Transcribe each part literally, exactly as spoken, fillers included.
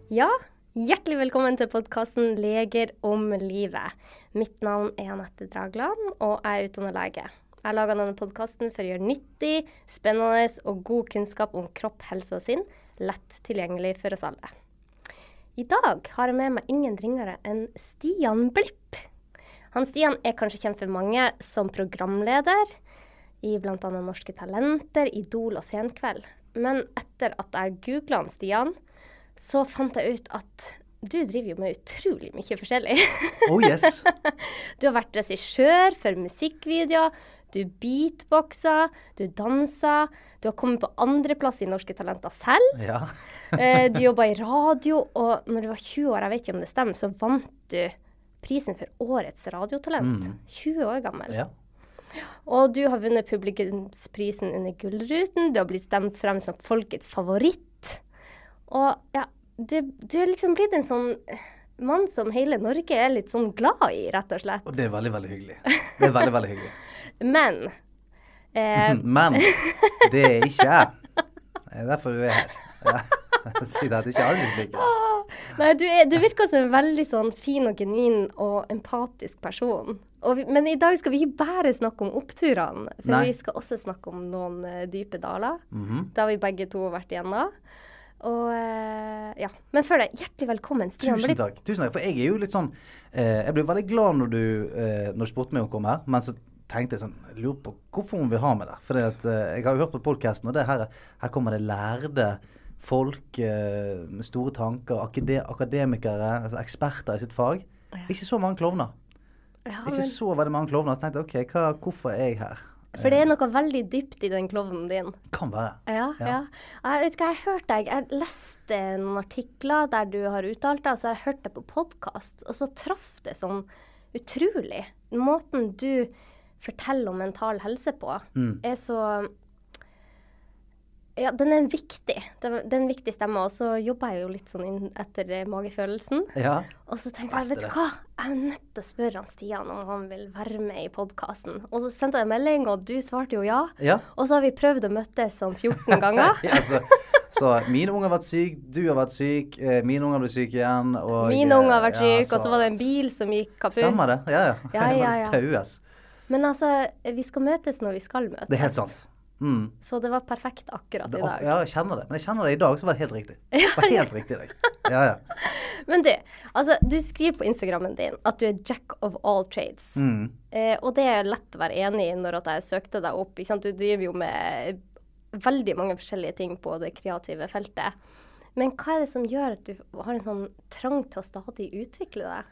Ja, hjertelig velkommen til podcasten Leger om livet. Mitt navn er Anette Dragland, og jeg er utdannet lege. Jeg lager denne podcasten for å gjøre nyttig, spennende og god kunnskap om kropp, helse og sinn, lett tilgjengelig for oss alle. I dag har jeg med meg ingen ringere enn Stian Blipp. Han Stian er kanskje kjent for mange som programleder i blant annet Norske Talenter, Idol og Senkveld. Men etter at jeg googlet han Stian, så fant jeg ut at du driver jo med utrolig mye forskjellig. Oh yes. Du har vært regissør for musikkvideoer, du beatboxer, du danser, du har kommet på andre plass i Norske Talenter selv. Ja. Du jobber i radio, og når du var tjue år, jeg vet ikke om det stemmer, så vant du prisen for årets radiotalent. Mm. tjue år gammel. Ja. Og du har vunnet publikumsprisen under Gullruten, du har blitt stemt frem som folkets favoritt. Og ja, du, du er liksom blitt en sånn mann som hele Norge er litt sånn glad i, rett og slett. Og det er veldig, veldig hyggelig. Det er veldig, veldig hyggelig. Men eh, Men det er ikke jeg. Det er derfor du er her. Jeg sier at det ikke er alle slik. Nei, du, er, du virker som en veldig sånn fin og genuin og empatisk person. Og vi, men i dag skal vi ikke bare snakke om oppturene, for Nei. vi skal også snakke om noen uh, dype daler. Mhm. Det har vi begge to vært igjennom. Og uh, ja, men før det, hjertelig velkommen, Stian Tusen Blipp. takk. Tusen takk. For jeg er jo litt sånn, eh, jeg ble veldig glad når du, eh, når du spurte meg om å komme her, men så tenkte jeg sånn, jeg lurer på hvorfor hun vil ha med det. For at, eh, jeg har jo hørt på podcasten, og det her, her kommer det lærde folk eh, med store tanker, akade akademikere, altså eksperter i sitt fag. Ja. Ikke så mange klovner. Ja, Ikke men, så veldig mange klovner. Så tenkte jeg, ok, hva, hvorfor er jeg her? for det er noe veldig dypt i den klovnen din. Kan være. Ja, ja. Ja. Jeg vet ikke, jeg har hørt deg. Jeg leste noen artikler der du har uttalt deg, og så har jeg hørt det på podcast, og så traff det sånn utrolig. Måten du forteller om mental helse på, Mm. er så... Ja, den er viktig. Det er en viktig stemme, og så jobber jeg jo litt sånn inn etter eh, magefølelsen. Ja. Og så tenkte Beste jeg, vet du det. hva, jeg er nødt til å spørre han Stian om han vil være med i podcasten. Og så sendte jeg en melding, og du svarte jo ja. Ja. Og så har vi prøvd å møttes sånn fjorten ganger. Ja, så, så mine unger har vært syk, du har vært syk, eh, mine unger ble syke igjen. Og, Mine unger har vært ja, syke, og så var det en bil som gikk kaputt. Stemmer det? Ja, ja. Ja, ja, ja. Taues. Men altså, vi skal møtes når vi skal møtes. Det er helt sant. Mm. Så det var perfekt akkurat Det, i dag. ja, jeg kjenner det. Men jeg kjenner det i dag, så var det helt riktig. Det var helt riktig i dag. Ja, ja. Men du, altså, du skriver på Instagrammen din at du er jack of all trades. Mm. Eh, og det er lett å være enig i når at jeg søkte deg opp. Ikke sant? Du driver jo med veldig mange forskjellige ting på det kreative feltet. Men hva er det som gjør at du har en sånn trang til å stadig utvikle deg?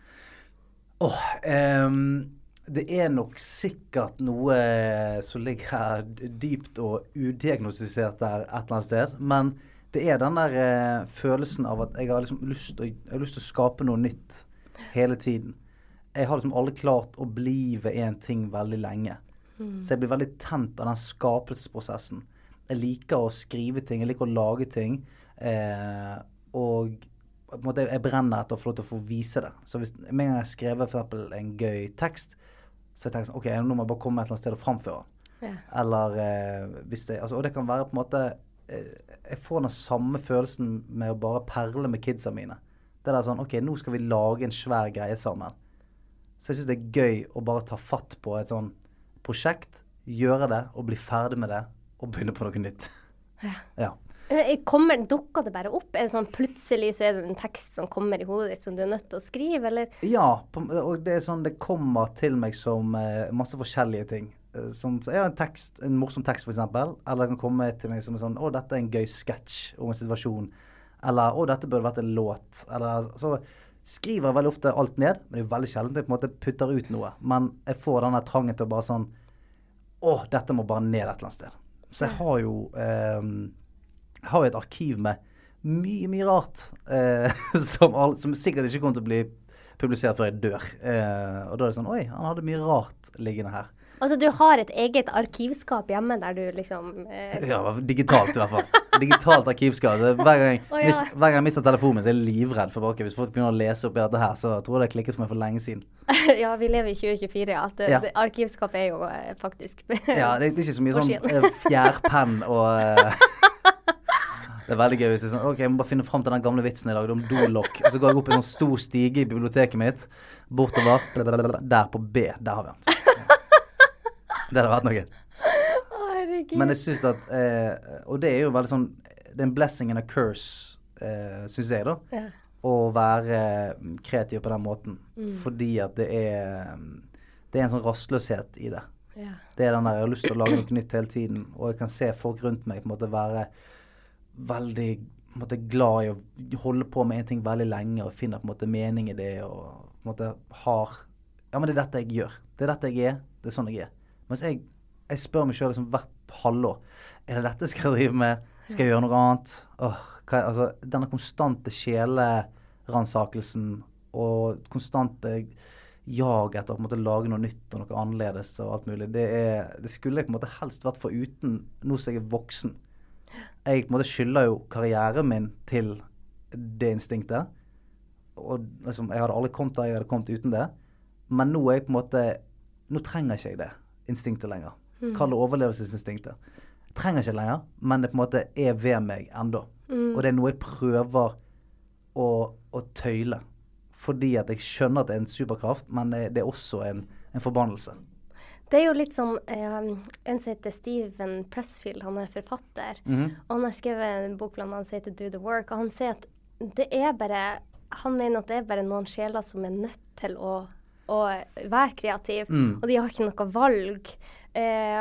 Åh, ehm, det er nok sikkert noe som ligger her dypt og udiagnostisert der et eller annet sted. Men det er den der eh, følelsen av at jeg har liksom lyst til, å- jeg har lyst til å skape noe nytt hele tiden. Jeg har liksom aldri klart å bli ved en ting veldig lenge. Så jeg blir veldig tent av den skapelsesprosessen. Jeg liker å skrive ting, jeg liker å lage ting. Eh, og på en måte jeg brenner etter å få lov til å få vise det. Så hvis med en gang jeg skrev for eksempel en gøy tekst, så jeg tenker sånn, ok, nå må jeg bare komme et eller annet sted og framføre den. Ja. Eller eh, hvis det, altså, og det kan være på en måte, eh, jeg får den samme følelsen med å bare perle med kidsa mine. Det er sånn, ok, nå skal vi lage en svær greie sammen. Så jeg synes det er gøy å bare ta fatt på et sånn prosjekt, gjøre det og bli ferdig med det, og begynne på noe nytt. Ja. Ja. Eh, Kommer, dukker det bare opp? Er det sånn plutselig så er det en tekst som kommer i hodet ditt som du er nødt til å skrive, eller? Ja, på, og det er sånn, det kommer til meg som eh, masse forskjellige ting. Eh, som, jeg har en tekst, en morsom tekst for eksempel, eller det kan komme til meg som en sånn, å, dette er en gøy sketsj om en situasjon, eller, å, dette burde vært en låt, eller, så skriver jeg veldig ofte alt ned, men det er veldig sjelden jeg på en måte putter ut noe, men jeg får denne trangen til å bare sånn, å, dette må bare ned et eller annet sted. Så jeg har jo, eh, jeg har jo et arkiv med mye, mye rart, eh, som, all, som sikkert ikke kommer til å bli publisert før jeg dør. Eh, og da er det sånn, oi, han hadde mye rart liggende her. Altså, du har et eget arkivskap hjemme der du liksom... Eh, Ja, digitalt i hvert fall. Digitalt arkivskap. Så Hver gang, Å, ja. mis, hver gang jeg mister telefonen min, så er jeg livredd for ok, hvis folk begynner å lese opp i dette her, så tror jeg det er klikket for meg for lenge siden. ja, vi lever i tjue tjuefire, ja. Det, Ja. det, arkivskap er jo eh, faktisk... Ja, det er ikke så mye sånn Maskin. eh, fjærpenn og... eh, Det er veldig gøy hvis jeg sånn, ok, jeg må bare finne frem til den gamle vitsen jeg lagde om dolokk. Og så går jeg opp i en sånn stor stige i biblioteket mitt, bortover, der på B, der har vi den. Det hadde vært noe. Herregud. Men jeg synes at, eh, og det er jo veldig sånn, det er en blessing and a curse, eh, synes jeg da, Ja. å være kreativ på den måten. Mm. Fordi at det er, det er en sånn rastløshet i det. Ja. Det er den der, jeg har lyst til å lage noe nytt hele tiden, og jeg kan se folk rundt meg på en måte være veldig på en måte, glad i å holde på med en ting veldig lenge, og finne på en måte mening i det, og på en måte har, ja, men det er dette jeg gjør. Det er dette jeg er, det er sånn jeg er. Mens jeg, jeg spør meg selv liksom hvert halvår, er det dette jeg skal drive med? Skal jeg gjøre noe annet? Åh, hva, altså, denne konstante sjeleransakelsen, og konstante jag etter å på en måte lage noe nytt og noe annerledes og alt mulig, det, er, det skulle jeg på en måte helst vært for uten nå som jeg er voksen. Jeg på en måte skylder jo karrieren min til det instinktet, og liksom, jeg hadde aldri kommet der jeg hadde kommet uten det, men nå er jeg på en måte, nå trenger ikke jeg det instinktet lenger. Mm. Kall det overlevelsesinstinktet. Jeg trenger ikke lenger, men det på en måte er ved meg enda. Mm. Og det er noe jeg prøver å, å tøyle. Fordi at jeg skjønner at det er en superkraft, men det er også en, en forbannelse. Det er jo litt som eh, en som heter Steven Pressfield, han er forfatter. Mhm. Og han har skrevet en bok blant annet som heter Do the Work, og han sier at det er bare, han mener at det er bare noen sjeler som er nødt til å, å være kreativ, Mm. og de har ikke noe valg. Eh,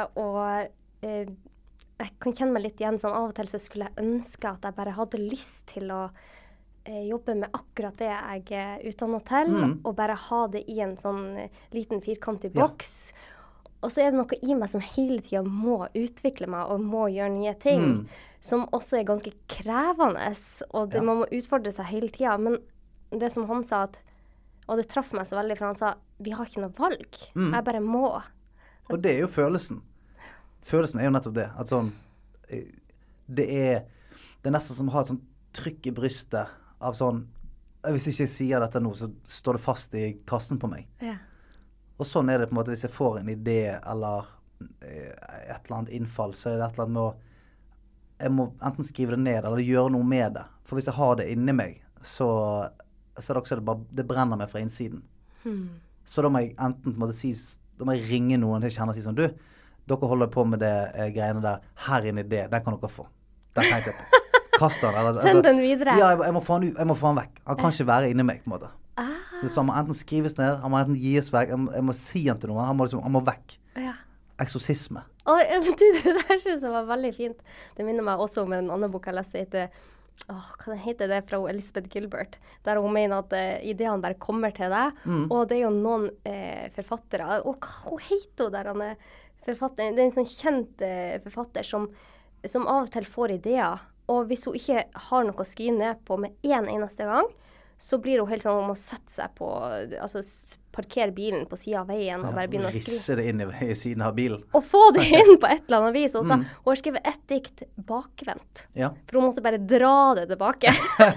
og eh, jeg kan kjenne meg litt igjen, sånn av og til så skulle jeg ønske at jeg bare hadde lyst til å eh, jobbe med akkurat det jeg er utdannet til, Mm. og bare ha det i en sånn eh, liten firkantig Ja. boks. Og så er det noe i meg som hele tiden må utvikle meg og må gjøre nye ting, Mm. som også er ganske krevende, og det, Ja. man må utfordre seg hele tiden. Men det som han sa, at, og det traff meg så veldig, for han sa, vi har ikke noe valg. Mm. Jeg bare må. Og det er jo følelsen. Følelsen er jo nettopp det. At sånn, eh, det er, det er nesten som å ha et sånn trykk i brystet av sånn, eh, hvis ikke jeg sier dette nå, så står det fast i kassen på meg. Ja. Og sånn er det på en måte hvis jeg får en idé eller eh, et eller annet innfall, så er det et eller annet med å, jeg må enten skrive det ned eller gjøre noe med det. For hvis jeg har det inni meg, så, så er det også det bare, det brenner meg fra innsiden. Hmm. Så da må jeg enten på en måte si, da må jeg ringe noen til jeg kjenner og si sånn, du, dere holder på med det eh, greiene der, her er en idé, den kan dere få. Den tenkte jeg på. Kast den. Eller, Send den videre. Ja, jeg, jeg, må få den, ut- jeg må få den vekk. Han kan ikke være inni meg på en måte. Ah, Det så han må enten skrives ned, han må enten gis vekk, jeg må, jeg må si han til noen, han må, liksom, han må vekk. ja. Eksorsisme. Og ja, men du, det der synes jeg var veldig fint. Det minner meg også om en annen bok jeg leste, heter, åh, hva den heter det, fra Elizabeth Gilbert, der hun mener at uh, ideene bare kommer til deg, Mm. og det er jo noen eh, forfattere, og hva heter hun der, han er forfatter, det er en sånn kjent eh, forfatter som, som av og til får ideer, og hvis hun ikke har noe å skrive ned på med en eneste gang, så blir hun helt sånn om å sette seg på, altså s- parkere bilen på siden av veien og bare begynne å skrive. Risse det inn i, i siden av bilen. Og få det inn på et eller annet vis. Og så, Mm. hun har skrevet ett dikt bakvendt. Ja. For hun måtte bare dra det tilbake.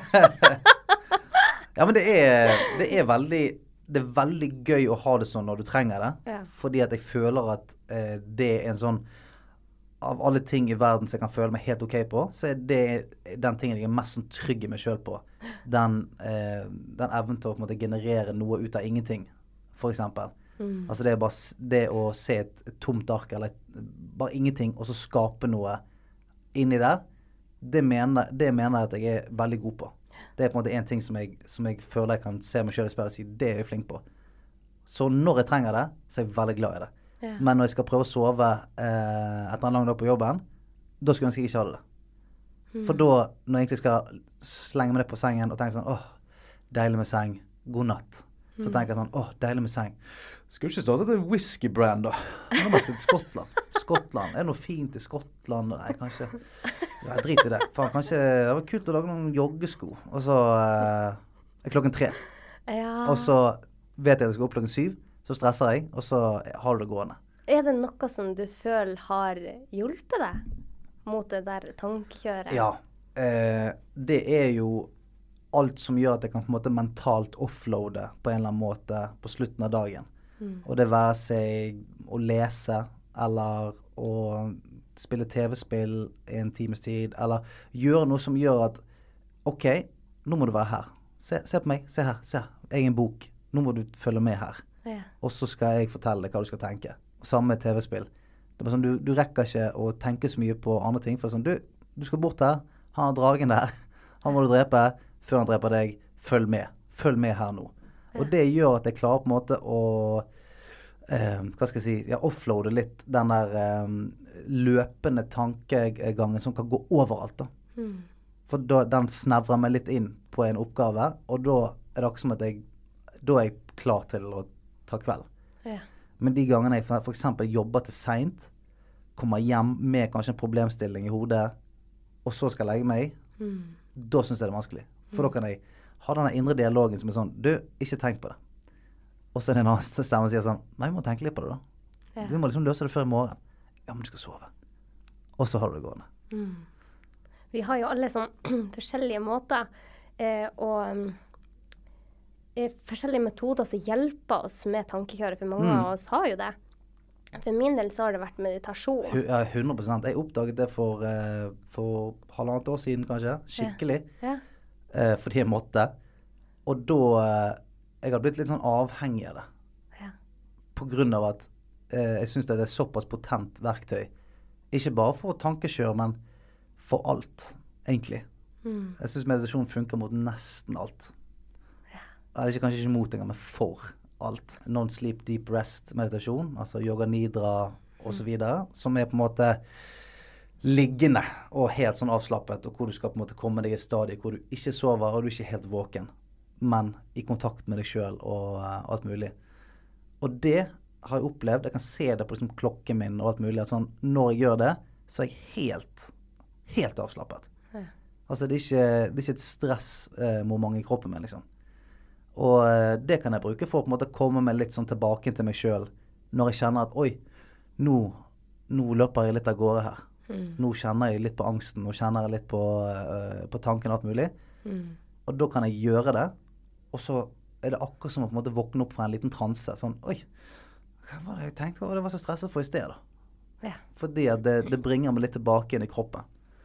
Ja, men det er, det er veldig, det er veldig gøy å ha det sånn når du trenger det. Ja. Fordi at jeg føler at eh, det er en sånn, av alle ting i verden som jeg kan føle meg helt ok på, så er det den tingen jeg er mest sånn trygg i meg selv på. Den, eh, den evnen til å på en måte generere noe ut av ingenting, for eksempel. Mm. Altså det er bare s- det å se et, et tomt ark, eller et, bare ingenting, og så skape noe inni der, det mener, det mener jeg at jeg er veldig god på. Det er på en måte en ting som jeg, som jeg føler jeg kan se meg selv i spillet og si, det er jeg flink på. Så når jeg trenger det, så er jeg veldig glad i det. Ja. Men når jeg skal prøve å sove eh, etter en lang dag på jobben, da skulle jeg ønske jeg ikke hadde det. Mm. For da, når jeg egentlig skal slenge meg ned på sengen og tenke sånn, åh, deilig med seng, god natt. Så Mm. tenker jeg sånn, åh, deilig med seng. Skulle ikke startet en whisky-brand da? Nå må jeg skal til Skottland. Skottland, er det noe fint i Skottland? Nei, kanskje, ja, drit i det. Faen, kanskje, det var kult å lage noen joggesko. Og så eh, er klokken tre. Ja. Og så vet jeg at jeg skal opp klokken syv, så stresser jeg, og så har du det gående. Er det noe som du føler har hjulpet deg mot det der tankekjøret? Ja, eh, det er jo alt som gjør at jeg kan på en måte mentalt offloade på en eller annen måte på slutten av dagen. Mm. Og det være seg å lese, eller å spille tv-spill i en times tid, eller gjøre noe som gjør at, ok, nå må du være her. Se, se på meg, se her, se her. Jeg er en bok. Nå må du følge med her. Ja. Og så skal jeg fortelle deg hva du skal tenke. Og samme med tv-spill. Det er bare sånn, du, du rekker ikke å tenke så mye på andre ting, for det er sånn, du, du skal bort her, han har dragen der, han må du drepe, før han dreper deg, følg med. Følg med her nå. Ja. Og det gjør at jeg klarer på en måte å eh, hva skal jeg si, ja, offloade litt den der eh, løpende tankegangen som kan gå overalt da. Mm. For da, den snevrer meg litt inn på en oppgave, og da er det akkurat som at jeg, da er jeg klar til å ta kveld. Ja. Men de gangene jeg for, for eksempel jobber til sent, kommer hjem med kanskje en problemstilling i hodet, og så skal jeg legge meg, mm. da synes jeg det er vanskelig. For mm. da kan jeg ha denne indre dialogen som er sånn, du, ikke tenk på det. Og så er det en annen stemme som sier sånn, nei, vi må tenke litt på det da. Ja. Vi må liksom løse det før i morgen. Ja, men du skal sove. Og så har du det gående. Mm. Vi har jo alle sånn forskjellige måter, eh, og eh, forskjellige metoder som hjelper oss med tankekjøret, for mange mm. av oss har jo det. For min del så har det vært meditasjon. Ja, hundre prosent. Jeg oppdaget det for, uh, for halvannet år siden kanskje, skikkelig. Ja. Ja. Uh, fordi jeg måtte. Og da, uh, jeg har blitt litt sånn avhengig av det. Ja. På grunn av at uh, jeg synes det er et såpass potent verktøy. Ikke bare for tankekjør, men for alt, egentlig. Mm. Jeg synes meditasjon funker mot nesten alt. Ja. Eller ikke, kanskje ikke mot engang, men for alt. Non-sleep deep rest meditasjon, altså yoga nidra og så videre, som er på en måte liggende og helt sånn avslappet, og hvor du skal på en måte komme deg i et stadie hvor du ikke sover og du ikke er helt våken, men i kontakt med deg selv og uh, alt mulig. Og det har jeg opplevd, jeg kan se det på liksom, klokken min og alt mulig, at sånn, når jeg gjør det, så er jeg helt, helt avslappet. Ja. Altså det er ikke, det er ikke et stressmoment uh, i kroppen min, liksom. Og det kan jeg bruke for å på en måte komme meg litt sånn tilbake til meg selv når jeg kjenner at, oi, nå, nå løper jeg litt av gårde her. Mm. Nå kjenner jeg litt på angsten, nå kjenner jeg litt på, uh, på tanken og alt mulig. Mm. Og da kan jeg gjøre det, og så er det akkurat som å på en måte våkne opp fra en liten transe. Sånn, oi, hva var det jeg tenkte? Hva var det jeg var så stresset for i sted da? Ja. Fordi at det, det bringer meg litt tilbake inn i kroppen.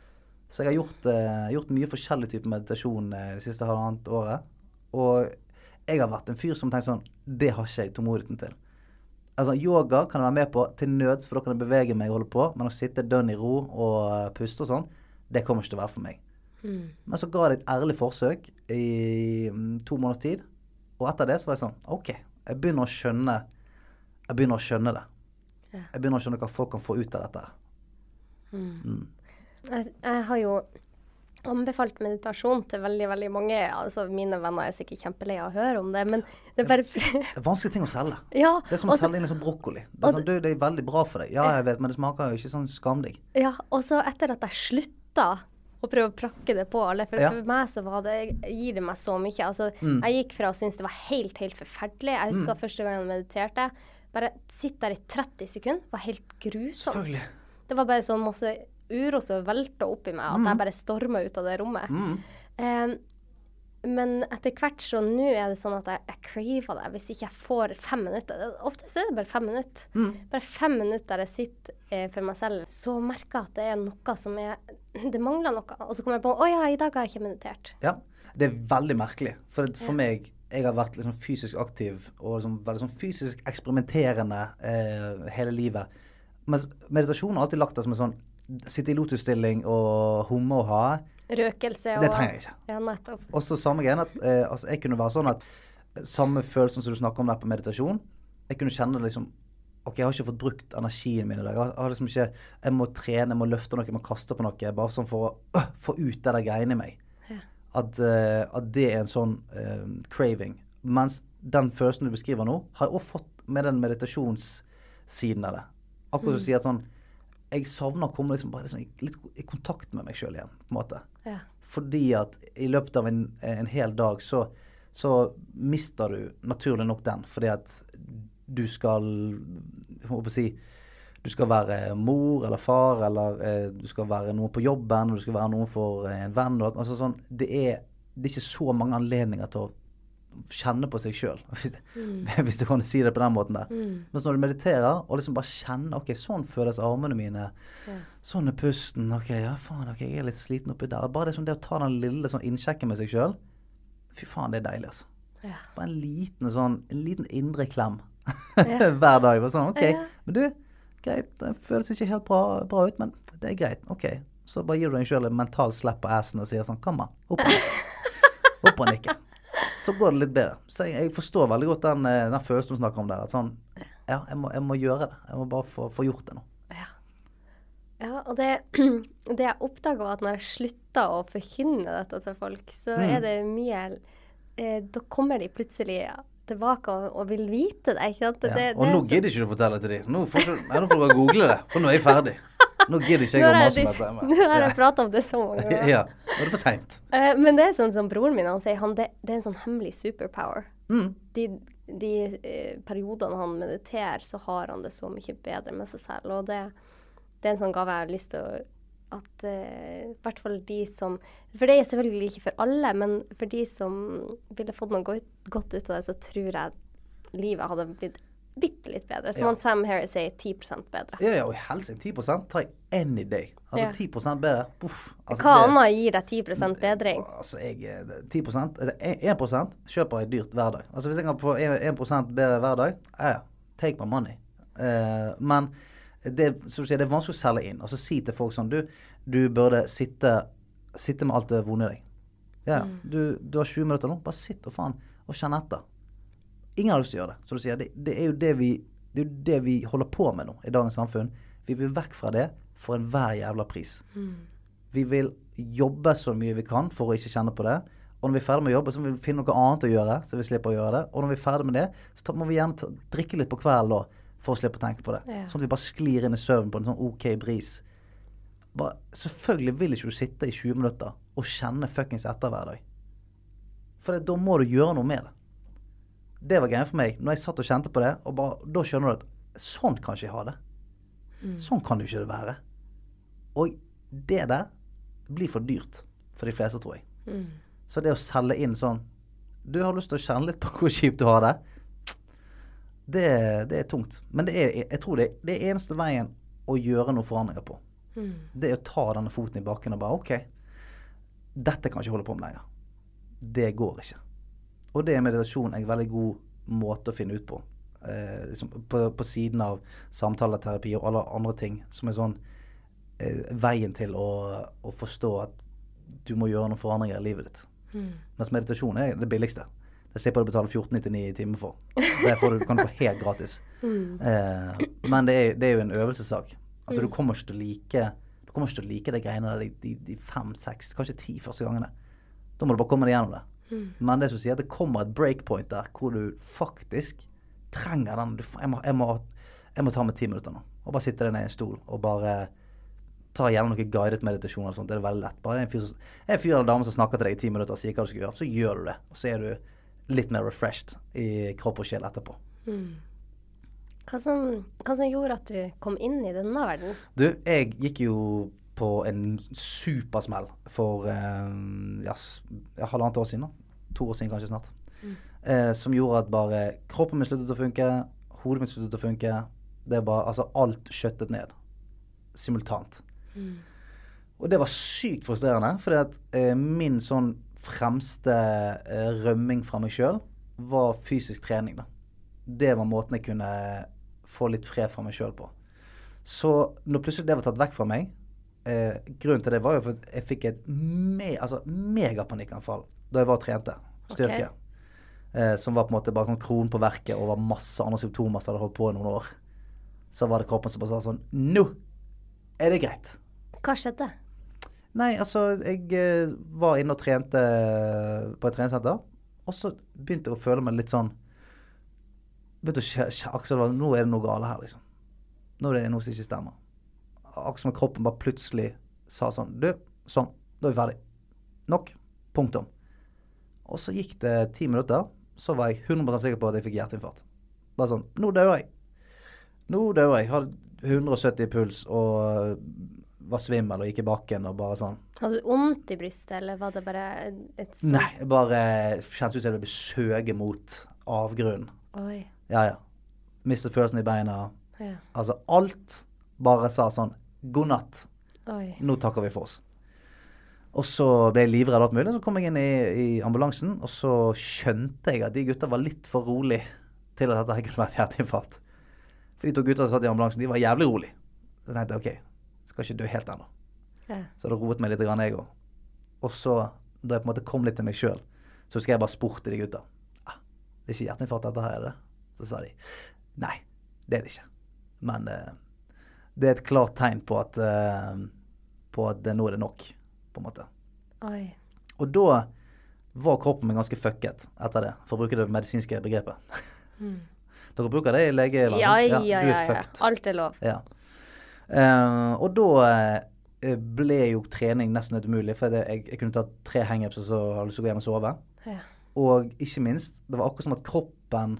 Så jeg har gjort, uh, gjort mye forskjellig type meditasjon uh, det siste halvannet året. Og jeg har vært en fyr som tenker sånn, det har ikke jeg tålmodigheten til. Altså, yoga kan jeg være med på til nøds, for da kan jeg bevege meg og holde på, men å sitte dønn i ro og puste og sånn, det kommer ikke til å være for meg. Mm. Men så ga jeg et ærlig forsøk i um, to måneders tid, og etter det så var jeg sånn, ok, jeg begynner å skjønne, jeg begynner å skjønne det. Ja. Jeg begynner å skjønne hva folk kan få ut av dette. Mm. Mm. Jeg, jeg har jo anbefalt meditasjon til veldig, veldig mange. Altså, mine venner er sikkert kjempelei av å høre om det, men det er bare... Det er vanskelig ting å selge. Ja, det er som å selge inn en sånn brokkoli. Det er sånn, du, det er veldig bra for deg. Ja, jeg vet, men det smaker jo ikke sånn skamdig. Ja, og så etter at jeg slutta å prøve å prakke det på alle, for, ja. for meg så var det, gir det meg så mye. Altså, mm. jeg gikk fra å synes det var helt, helt forferdelig. Jeg husker mm. første gang jeg mediterte, bare sitte der i tretti sekunder, var helt grusomt. Det var bare sånn masse uro som velta opp i meg, at mm. jeg bare stormet ut av det rommet. Mm. Um, men etter hvert så nå er det sånn at jeg, jeg craver det, hvis ikke jeg får fem minutter. Ofte så er det bare fem minutter. Mm. Bare fem minutter der jeg sitter eh, for meg selv, så merker jeg at det er noe som er, det mangler noe. Og så kommer jeg på, å ja, i dag har jeg ikke meditert. Ja, det er veldig merkelig. For, for ja. meg, jeg har vært liksom fysisk aktiv, og liksom, veldig sånn fysisk eksperimenterende eh, hele livet. Men meditasjon har alltid lagt det som en sånn, sitte i lotusstilling og humme og ha. Røkelse og... Det trenger jeg ikke. Ja, nettopp. Og så samme greien at eh, altså, jeg kunne være sånn at samme følelsen som du snakker om der på meditasjon, jeg kunne kjenne det liksom, ok, jeg har ikke fått brukt energien min i dag. Jeg har liksom ikke, jeg må trene, jeg må løfte noe, jeg må kaste på noe, bare sånn for å øh, få ut det der greiene i meg. Ja. At, uh, at det er en sånn uh, craving. Mens den følelsen du beskriver nå, har jeg også fått med den meditationssiden av det. Akkurat som mm. å si at sånn, jeg savner å komme liksom bare liksom litt i kontakt med meg selv igjen, på en måte. Ja. Fordi at i løpet av en, en hel dag så, så mister du naturlig nok den, fordi at du skal, jeg håper å si, du skal være mor eller far, eller eh, du skal være noen på jobben, du skal være noen for eh, en venn, og, altså sånn, det er, det er ikke så mange anledninger til å kjenne på seg selv. Hvis, Mm. hvis du kan si det på den måten der. Mm. Men når du mediterer, og liksom bare kjenner, ok, sånn føles armene mine, Ja. sånn er pusten, ok, ja faen, ok, jeg er litt sliten oppi der. Bare det, som det å ta den lille sånn innsjekken med seg selv, fy faen, det er deilig, altså. Ja. Bare en liten sånn, en liten indre klem Ja. hver dag. Bare sånn, ok, Ja. men du, greit, det føles ikke helt bra, bra ut, men det er greit, ok. Så bare gir du deg selv en mental slepp på assen og sier sånn, kom an, opp og nikke. Opp og nikke. Så går det litt bedre. Så jeg, jeg forstår veldig godt den, eh, den følelsen du snakker om der. At sånn, ja, jeg må, jeg må gjøre det. Jeg må bare få, få gjort det nå. Ja. Ja, og det, det jeg oppdaget var at når jeg slutta å forkynne dette til folk, så Mm. er det mye eh, Da kommer de plutselig tilbake og, og vil vite det, ikke sant? Det, Ja. det, Og det er nå så- gidder ikke du å fortelle til dem. Nå får du, nei, nå får du bare google det, for nå er jeg ferdig. Nå gidder ikke jeg Nå å har mase jeg, om dette. men- nå har jeg Ja. pratet om det så mange ganger. Ja, nå er det for sent. Eh, men det er sånn som broren min, han sier, han, det, det er en sånn hemmelig superpower. Mm. De, de eh, periodene han mediterer, så har han det så mye bedre med seg selv. Og det, det er en sånn gave jeg har lyst til å at eh, i hvert fall de som, for det er selvfølgelig ikke for alle, men for de som ville fått noe godt, godt ut av det, så tror jeg livet hadde blitt bitte litt bedre. Som Ja. han Sam Harris sier, ti prosent bedre. Ja, ja, og helsing, ti prosent tar jeg any day. Altså Ja. ti prosent bedre. Puff. Altså, Hva det- annet gir deg ti prosent bedring? Altså, jeg, eh, ti prosent, eller én prosent kjøper jeg dyrt hver dag. Altså, hvis jeg kan få én prosent bedre hver dag, ja, ja, take my money. Eh, men det, som du sier, det er vanskelig å selge inn. Altså, si til folk sånn, du, du burde sitte, sitte med alt det vonde i deg. Ja, Mm. du, du har tjue minutter nå, bare sitt og faen, og kjenn etter. Ingen har lyst til å gjøre det. Som du sier, det, det er jo det vi, det er jo det vi holder på med nå i dagens samfunn. Vi vil vekk fra det for enhver jævla pris. Mm. Vi vil jobbe så mye vi kan for å ikke kjenne på det. Og når vi er ferdig med å jobbe, så må vi finne noe annet å gjøre, så vi slipper å gjøre det. Og når vi er ferdig med det, så ta, må vi gjerne ta, drikke litt på kvelden da, for å slippe å tenke på det. Ja. Sånn at vi bare sklir inn i søvn på en sånn ok bris. Bare, selvfølgelig vil ikke du sitte i tjue minutter og kjenne fuckings etter hver dag. For det, da må du gjøre noe med det. Det var greien for meg. Når jeg satt og kjente på det, og bare, da skjønner du at sånn kan ikke jeg ha det. Mm. Sånn kan det jo ikke det være. Og det der blir for dyrt for de fleste, tror jeg. Mm. Så det å selge inn sånn, du har lyst til å kjenne litt på hvor kjipt du har det, det, det er tungt. Men det er, jeg tror det, det er eneste veien å gjøre noen forandringer på. Mm. Det er å ta denne foten i bakken og bare, ok, dette kan jeg ikke holde på med lenger. Det går ikke. Og det er meditasjon en veldig god måte å finne ut på. Eh, liksom på, på siden av samtaleterapi og alle andre ting som er sånn eh, veien til å, å forstå at du må gjøre noen forandringer i livet ditt. Mm. Mens meditasjon er det billigste. Det slipper du å betale fjorten nittioni i timen for. Det får du, kan du få helt gratis. Mm. Eh, men det er, det er jo en øvelsessak. Altså Mm. du kommer ikke til å like Du kommer ikke til å like de greiene der de, de, de fem, seks, kanskje ti første gangene. Da må du bare komme deg gjennom det. Mm. Men det som sier at det kommer et breakpoint der hvor du faktisk trenger den. Du, jeg, må, jeg, må, jeg må ta med ti minutter nå. Og bare sitte der nede i en stol og bare ta gjennom noen guidet meditasjon eller sånt. Det er veldig lett. Bare en fyr, som, en fyr eller dame som snakker til deg i ti minutter og sier hva du skal gjøre, så gjør du det. Og så er du litt mer refreshed i kropp og sjel etterpå. Mm. Hva som, hva som gjorde at du kom inn i denne verden? Du, jeg gikk jo på en supersmell for eh, ja, s- ja, halvannet år siden. Da. To år siden kanskje snart. Mm. Eh, som gjorde at bare kroppen min sluttet å funke, hodet mitt sluttet å funke. Det er bare, altså alt skjøttet ned. Simultant. Mm. Og det var sykt frustrerende, fordi at eh, min sånn fremste eh, rømming fra meg selv var fysisk trening da. Det var måten jeg kunne få litt fred fra meg selv på. Så når plutselig det var tatt vekk fra meg, eh, grunnen til det var jo for at jeg fikk et me altså, megapanikanfall da jeg var og trente styrke. Ok. Eh, som var på en måte bare sånn kron på verket og var masse andre symptomer som hadde holdt på i noen år. Så var det kroppen som bare sa sånn, nå er det greit. Hva skjedde? Nei, altså, jeg eh, var inne og trente på et treningssenter, og så begynte jeg å føle meg litt sånn, begynte å kje, kje, akkurat, det var, nå er det noe gale her, liksom. Nå er det noe som ikke stemmer. Akkurat som at kroppen bare plutselig sa sånn, du, sånn, da er vi ferdig. Nok, punktum. Og så gikk det ti minutter, så var jeg hundre prosent sikker på at jeg fikk hjerteinfarkt. Bare sånn, nå dør jeg. Nå dør jeg. Hadde hundre og sytti puls og var svimmel og gikk i bakken og bare sånn. Hadde du ondt i brystet, eller var det bare et sånt? Nei, jeg bare kjente ut som jeg ble søget mot avgrunnen. Oi. Ja, ja. Mistet følelsen i beina. Ja. Altså, alt bare sa sånn, god natt. Oi. Nå takker vi for oss. Og så ble jeg livredd alt mulig, så kom jeg inn i, i ambulansen, og så skjønte jeg at de gutta var litt for rolig til at dette kunne vært hjerteinfarkt. For de to gutta som satt i ambulansen, de var jævlig rolig. Så jeg tenkte, ok, skal ikke dø helt ennå. Ja. Så det roet meg litt grann jeg også. Og så, da jeg på en måte kom litt til meg selv, så skal jeg bare spurte de gutta. Ah, det er ikke hjerteinfarkt dette her, er det? Så sa de, nei, det er det ikke. Men eh, det er et klart tegn på at, eh, på at det, nå er det nok, på en måte. Oi. Og da var kroppen min ganske fucket etter det, for å bruke det medisinske begrepet. Mm. Dere bruker det i legeland? Ja, ja, du ja, er ja. fucked. Alt er lov. Ja. Uh, og da uh, ble jo trening nesten helt umulig, for jeg, jeg kunne tatt tre hang-ups og så hadde jeg lyst til å gå hjem og sove. Ja. Og ikke minst, det var akkurat som at kroppen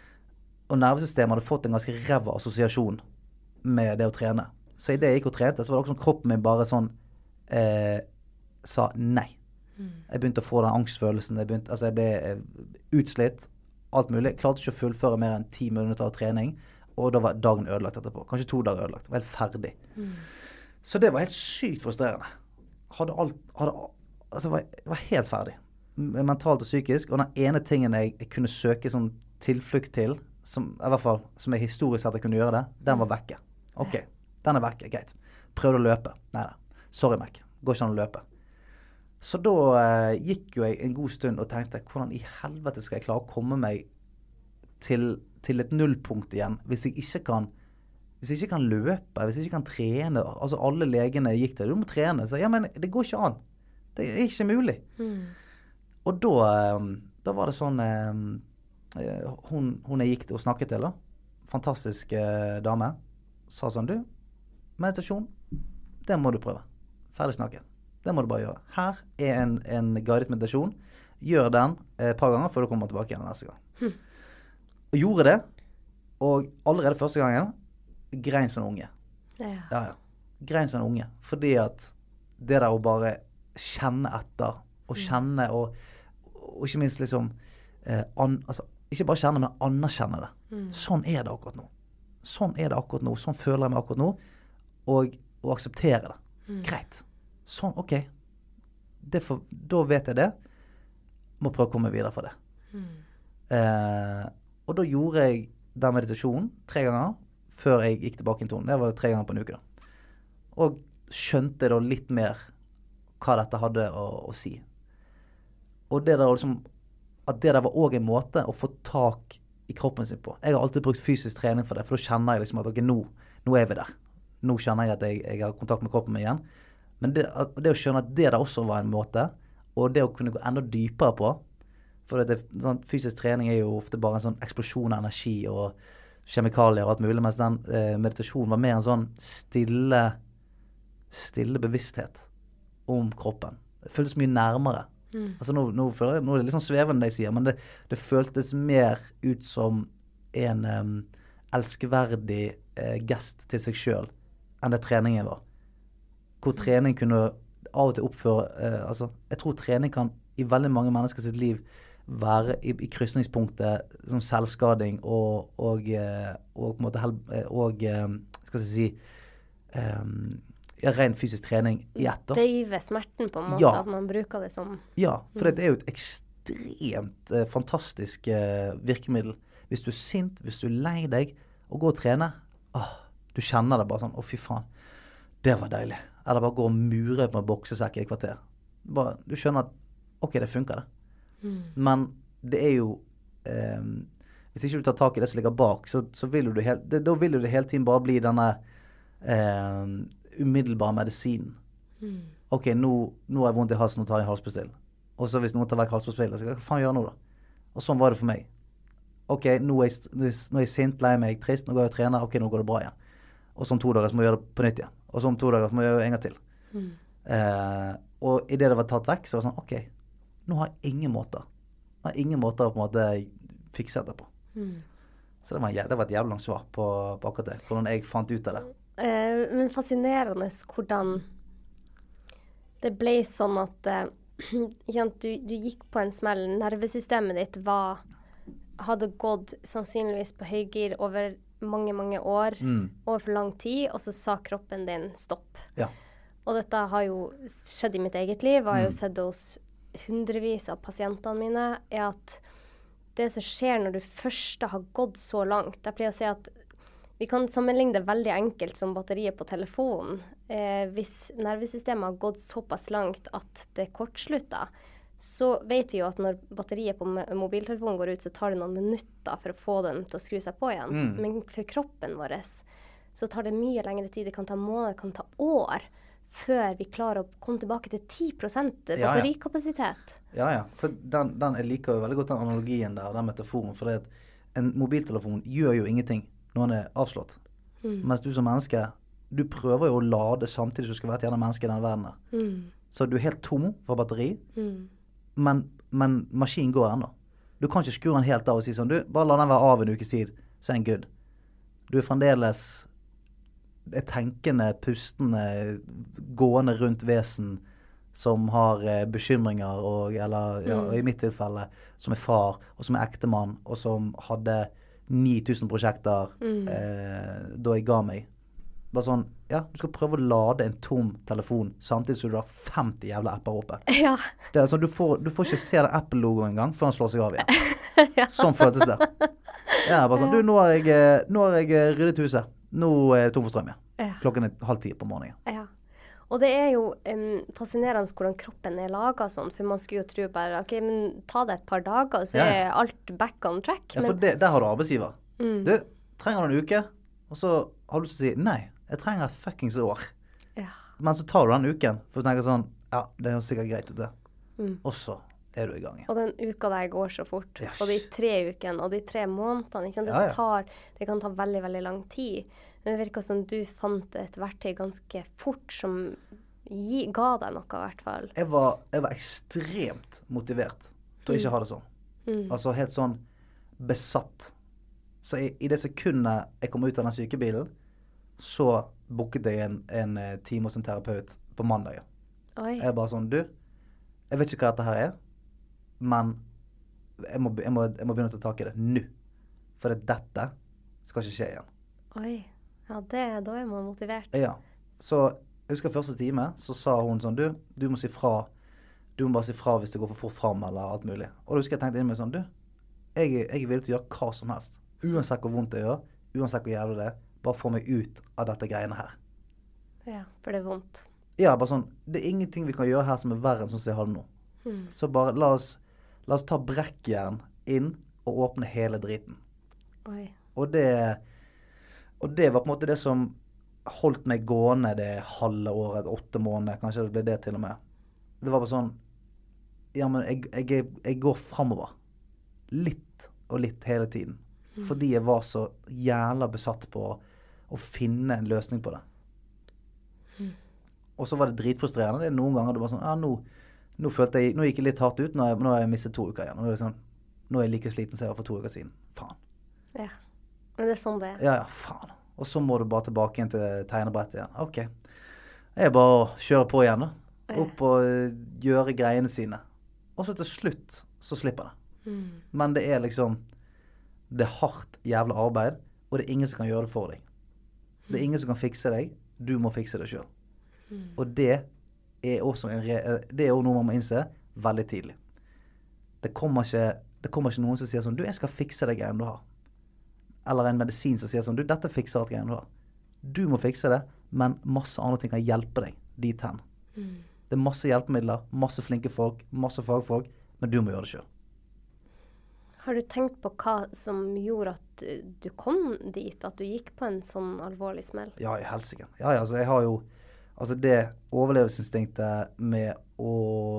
og nervesystemet hadde fått en ganske ræva assosiasjon med det å trene. Så i det jeg gikk og trente, så var det akkurat som kroppen min bare sånn uh, sa nei. Mm. Jeg begynte å få den angstfølelsen, jeg, begynte, altså jeg ble uh, utslitt, alt mulig. Jeg klarte ikke å fullføre mer enn ti minutter av trening. Og da var dagen ødelagt etterpå. Kanskje to dager ødelagt. Jeg var helt ferdig. Mm. Så det var helt sykt frustrerende. Hadde alt, hadde, altså jeg var, jeg var helt ferdig. Mentalt og psykisk. Og den ene tingen jeg, jeg kunne søke sånn tilflukt til, som, i hvert fall, som jeg historisk sett jeg kunne gjøre det, den var vekke. Ok, den er vekke, greit. Prøvde å løpe. Neida, sorry Mac, går ikke an å løpe. Så da eh, gikk jo jeg en god stund og tenkte, hvordan i helvete skal jeg klare å komme meg til til et nullpunkt igjen, hvis jeg ikke kan hvis jeg ikke kan løpe, hvis jeg ikke kan trene, altså alle legene gikk til, du må trene, så ja, men det går ikke an, det er ikke mulig. Mm. Og da, da var det sånn, hun, hun jeg gikk til og snakket til da, fantastisk eh, dame, sa sånn, du, meditasjon, det må du prøve, ferdig snakket, det må du bare gjøre. Her er en, en guidet meditasjon, gjør den et par ganger før du kommer tilbake igjen neste gang. Mm. Og gjorde det, og allerede første gangen grein som en unge. Ja. Ja, ja. Grein som en unge. Fordi at det der å bare kjenne etter, og kjenne, og, og ikke minst liksom, eh, an, altså, ikke bare kjenne, men anerkjenne det. Mm. Sånn er det akkurat nå. Sånn er det akkurat nå. Sånn føler jeg meg akkurat nå. Og, og akseptere det. Mm. Greit. Sånn, ok. Det for, da vet jeg det. Må prøve å komme videre fra det. Mm. Eh, Og da gjorde jeg den meditasjonen tre ganger før jeg gikk tilbake i tonen. Det var tre ganger på en uke da. Og skjønte da litt mer hva dette hadde å, å si. Og det der liksom, at det der var også en måte å få tak i kroppen sin på. Jeg har alltid brukt fysisk trening for det, for da kjenner jeg liksom at ok, nå, nå er vi der. Nå kjenner jeg at jeg, jeg har kontakt med kroppen min igjen. Men det, det å skjønne at det der også var en måte, og det å kunne gå enda dypere på, for det, sånn, fysisk trening er jo ofte bare en sånn eksplosjon av energi og kjemikalier og alt mulig, mens den eh, meditasjonen var mer en sånn stille, stille bevissthet om kroppen. Det føltes mye nærmere. Mm. Altså nå, nå, føler jeg, nå er det litt sånn svevende det jeg sier, men det, det føltes mer ut som en um, elskverdig eh, gest til seg selv enn det treningen var. Hvor trening kunne av og til oppføre, eh, altså jeg tror trening kan i veldig mange mennesker sitt liv være i, i krysningspunktet som selvskading og, og, og på en måte hel, og skal jeg si um, ja, ren fysisk trening i etter. Døyve smerten på en måte, ja. At man bruker det som... Ja, for det er jo et ekstremt uh, fantastisk uh, virkemiddel. Hvis du er sint, hvis du er lei deg, og går og trener, åh, du kjenner det bare sånn, å fy faen, det var deilig. Eller bare gå og mure på en boksesekk i et kvarter. Bare, du skjønner at, ok, det funker det. Mm. Men det er jo eh, hvis ikke du tar tak i det som ligger bak, så, så vil du helt, det, da vil det hele tiden bare bli denne eh, umiddelbare medisinen. Mm. Ok, nå, nå har jeg vondt i halsen og tar jeg halspestill. Og så hvis noen tar vekk halspestillet, så hva faen gjør jeg nå da? Og sånn var det for meg. Ok, nå er jeg, nå er jeg sint, lei meg, trist, nå går jeg og trener, ok, nå går det bra igjen. Og så om to dager så må jeg gjøre det på nytt igjen. Og så om to dager så må jeg gjøre det en gang til. Mm. Eh, og i det det var tatt vekk, så var det sånn, ok, nå har jeg ingen måter. Jeg har ingen måter å på en måte fikse det på. Mm. Så det var, det var et jævlig langt svar på, på akkurat det. Hvordan jeg fant ut av det. Eh, men fascinerende hvordan det ble sånn at uh, du, du gikk på en smell. Nervesystemet ditt var, hadde gått sannsynligvis på høygir over mange, mange år, mm. over for lang tid, og så sa kroppen din stopp. Ja. Og dette har jo skjedd i mitt eget liv, og jeg har jo sett det hos hundrevis av pasientene mine, er at det som skjer når du først har gått så langt, jeg pleier å si at vi kan sammenligne det veldig enkelt som batteriet på telefonen. Eh, hvis nervesystemet har gått såpass langt at det kortslutter, så vet vi jo at når batteriet på mobiltelefonen går ut, så tar det noen minutter for å få den til å skru seg på igjen. Mm. Men for kroppen vår så tar det mye lengre tid. Det kan ta måneder, det kan ta år, før vi klarer å komme tilbake til ti prosent batterikapasitet. Ja, ja. For den, den, jeg liker jo veldig godt den analogien der, den metaforen, for det at en mobiltelefon gjør jo ingenting når den er avslått. Mm. Mens du som menneske, du prøver jo å lade samtidig som du skal være et gjerne menneske i denne verden. Mm. Så du er helt tom for batteri, mm. men, men maskinen går enda. Du kan ikke skru den helt av og si sånn, du, bare la den være av en ukes tid, så er den good. Du er fremdeles et tenkende, pustende, gående rundt vesen som har eh, bekymringer, og, eller ja, mm. i mitt tilfelle, som er far, og som er ektemann, og som hadde ni tusen prosjekter mm. eh, da jeg ga meg. Bare sånn, ja, du skal prøve å lade en tom telefon samtidig som du har femti jævla apper oppe. Ja. Det er sånn, du får, du får ikke se den Apple-logoen en gang før han slår seg av igjen. Ja. Sånn føltes det. Ja, bare sånn, du, nå har jeg, nå har jeg ryddet huset. Nå er det tom for strøm igjen. Ja. Klokken er halv ti på morgenen. Ja. Og det er jo um, fascinerende hvordan kroppen er laget sånn, for man skulle jo tro bare, ok, men ta det et par dager, så ja. Er alt back on track. Ja, men... for det, der har du arbeidsgiver. Mm. Du, trenger du en uke? Og så har du lyst til å si, nei, jeg trenger et fuckings år. Ja. Men så tar du den uken, for du tenker sånn, ja, det er jo sikkert greit ut det. Mm. Og så er du i gang igjen. Og den uka der går så fort. Yes. Og de tre ukene, og de tre månedene, ikke sant? Det, ja, ja. Tar, det kan ta veldig, veldig lang tid. Men det virker som du fant et verktøy ganske fort som gi, ga deg noe i hvert fall. Jeg var, jeg var ekstremt motivert til å ikke ha det sånn. Mm. Altså helt sånn besatt. Så i, i det sekundet jeg kom ut av den sykebilen, så booket jeg en, en time hos en terapeut på mandag. Oi. Jeg er bare sånn, du, jeg vet ikke hva dette her er, men jeg må, jeg må, jeg må begynne å ta tak i det nå. For det, dette skal ikke skje igjen. Oi. Ja, det, da er man motivert. Ja, så jeg husker første time, så sa hun sånn, du, du må si fra, du må bare si fra hvis det går for fort frem, eller alt mulig. Og da husker jeg tenkte inn med sånn, du, jeg, jeg er villig til å gjøre hva som helst. Uansett hvor vondt det gjør, uansett hvor jævlig det er, bare få meg ut av dette greiene her. Ja, for det er vondt. Ja, bare sånn, det er ingenting vi kan gjøre her som er verre enn sånn som jeg har det nå. Mm. Så bare la oss, la oss ta brekkjern inn og åpne hele driten. Oi. Og det... Og det var på en måte det som holdt meg gående det halve året, åtte måneder, kanskje det ble det til og med. Det var bare sånn, ja, men jeg, jeg, jeg går fremover. Litt og litt hele tiden. Mm. Fordi jeg var så jævla besatt på å finne en løsning på det. Mm. Og så var det dritfrustrerende. Det er noen ganger du bare sånn, ja, nå, nå følte jeg, nå gikk jeg litt hardt ut, nå har jeg, nå har jeg mistet to uker igjen. Nå er, sånn, nå er jeg like sliten som jeg var for to uker siden. Faen. Ja. Men det er sånn det er. Ja, ja, faen. Og så må du bare tilbake igjen til tegnebrettet igjen. Ok. Jeg er bare å kjøre på igjen da. Opp og uh, gjøre greiene sine. Og så til slutt så slipper det. Mm. Men det er liksom, det er hardt jævla arbeid, og det er ingen som kan gjøre det for deg. Det er ingen som kan fikse deg. Du må fikse det selv. Mm. Og det er også en re det er også noe man må innse veldig tidlig. Det kommer ikke, det kommer ikke noen som sier sånn, du, jeg skal fikse deg greiene du har. Eller en medisin som sier sånn, du, dette fikser alt greiene du har. Du må fikse det, men masse andre ting kan hjelpe deg dit hen. Mm. Det er masse hjelpemidler, masse flinke folk, masse fagfolk, men du må gjøre det selv. Har du tenkt på hva som gjorde at du kom dit, at du gikk på en sånn alvorlig smell? Ja, i helsike. Ja, ja, altså jeg har jo, altså det overlevelsesinstinktet med å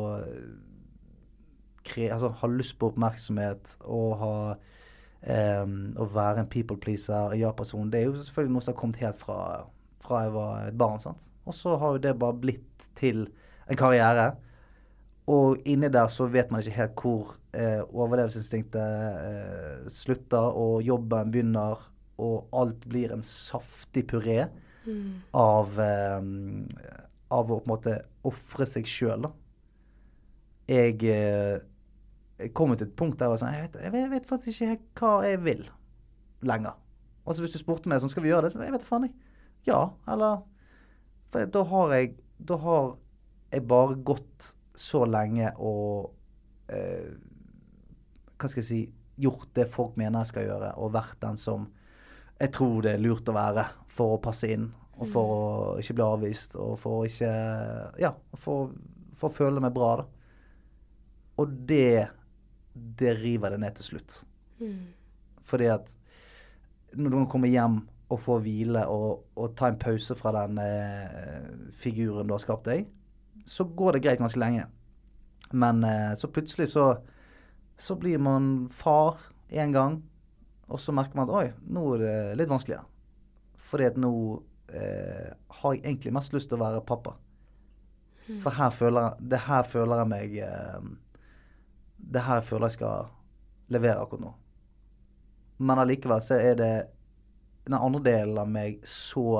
kre, altså, ha lyst på oppmerksomhet og ha Um, å være en people pleaser, en ja-person, det er jo selvfølgelig noe som har kommet helt fra, fra jeg var et barn, sant? Og så har jo det bare blitt til en karriere, og inni der så vet man ikke helt hvor eh, overlevelsesinstinktet eh, slutter, og jobben begynner, og alt blir en saftig puré mm. av, eh, av å på en måte offre seg selv da. Jeg, eh, jeg kom til et punkt der jeg var sånn, jeg vet, jeg vet, jeg vet faktisk ikke helt hva jeg vil lenger. Altså hvis du spurte meg, sånn, skal vi gjøre det? Så jeg vet faen ikke. Ja, eller for da har jeg, da har jeg bare gått så lenge og eh, hva skal jeg si, gjort det folk mener jeg skal gjøre, og vært den som jeg tror det er lurt å være for å passe inn, og for å ikke bli avvist, og for å ikke, ja, for, for å føle meg bra da. Og det, det river det ned til slutt. Mm. Fordi at når du kommer hjem og får hvile og, og ta en pause fra den eh, figuren du har skapt deg, så går det greit ganske lenge. Men eh, så plutselig så, så blir man far en gang, og så merker man at oi, nå er det litt vanskeligere. Fordi at nå eh, har jeg egentlig mest lyst til å være pappa. Mm. For her føler, det her føler jeg meg, eh, det her føler jeg skal levere akkurat nå. Men allikevel så er det den andre delen av meg så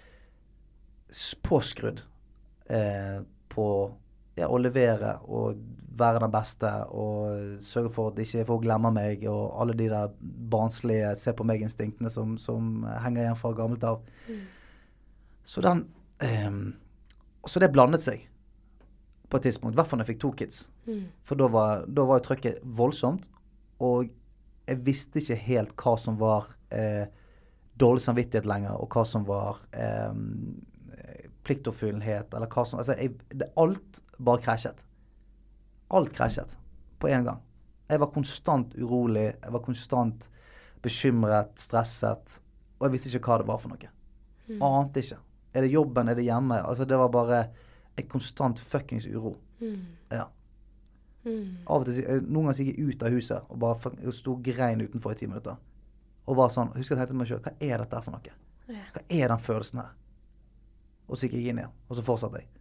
påskrudd eh, på ja, å levere og være den beste og sørge for at ikke folk glemmer meg og alle de der barnslige se på meg instinktene som, som henger igjen fra gammelt av. Mm. Så den eh, så det blandet seg på et tidspunkt, i hvert fall når jeg fikk to kids. Mm. For da var, da var jo trykket voldsomt, og jeg visste ikke helt hva som var eh, dårlig samvittighet lenger, og hva som var eh, pliktoppfyllenhet, eller hva som, altså jeg, det, alt bare krasjet. Alt krasjet på en gang. Jeg var konstant urolig, jeg var konstant bekymret, stresset, og jeg visste ikke hva det var for noe. Mm. Ante ikke. Er det jobben, er det hjemme? Altså det var bare en konstant fuckings uro. Mm. Ja. Mm. Av og til, noen ganger gikk jeg ut av huset og bare stod grein utenfor i ti minutter. Og var sånn, husker jeg tenkte meg selv, hva er dette for noe? Ja. Hva er den følelsen her? Og så gikk jeg inn igjen, og så fortsatte jeg.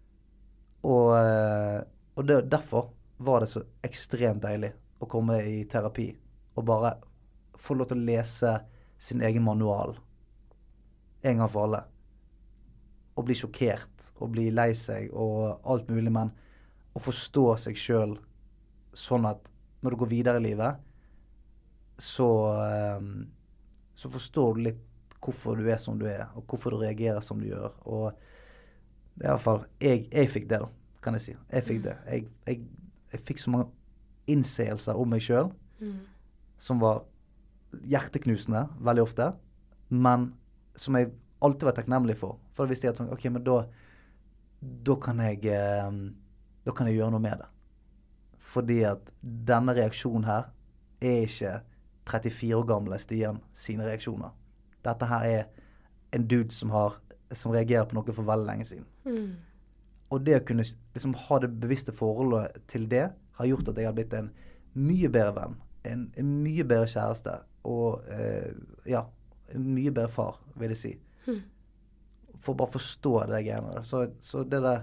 Og, og det, derfor var det så ekstremt deilig å komme i terapi, og bare få lov til å lese sin egen manual, en gang for alle. Og bli sjokkert, og bli lei seg, og alt mulig, men å forstå seg selv sånn at når du går videre i livet, så, så forstår du litt hvorfor du er som du er, og hvorfor du reagerer som du gjør. Og det er i hvert fall, jeg, jeg fikk det da, kan jeg si. Jeg fikk det. Jeg, jeg, jeg fikk så mange innseelser om meg selv, mm. som var hjerteknusende, veldig ofte, men som jeg alltid var takknemlig for. For da visste jeg at ok, men da, da kan jeg, da kan jeg gjøre noe med det. Fordi at denne reaksjonen her er ikke trettifire år gamle Stian sine reaksjoner. Dette her er en dude som, har, som reagerer på noe for veldig lenge siden. Mm. Og det å kunne liksom, ha det bevisste forholdet til det, har gjort at jeg har blitt en mye bedre venn, en, en mye bedre kjæreste, og eh, ja, en mye bedre far, vil jeg si. Mm. For å bare forstå det greiene der. Så, så det der,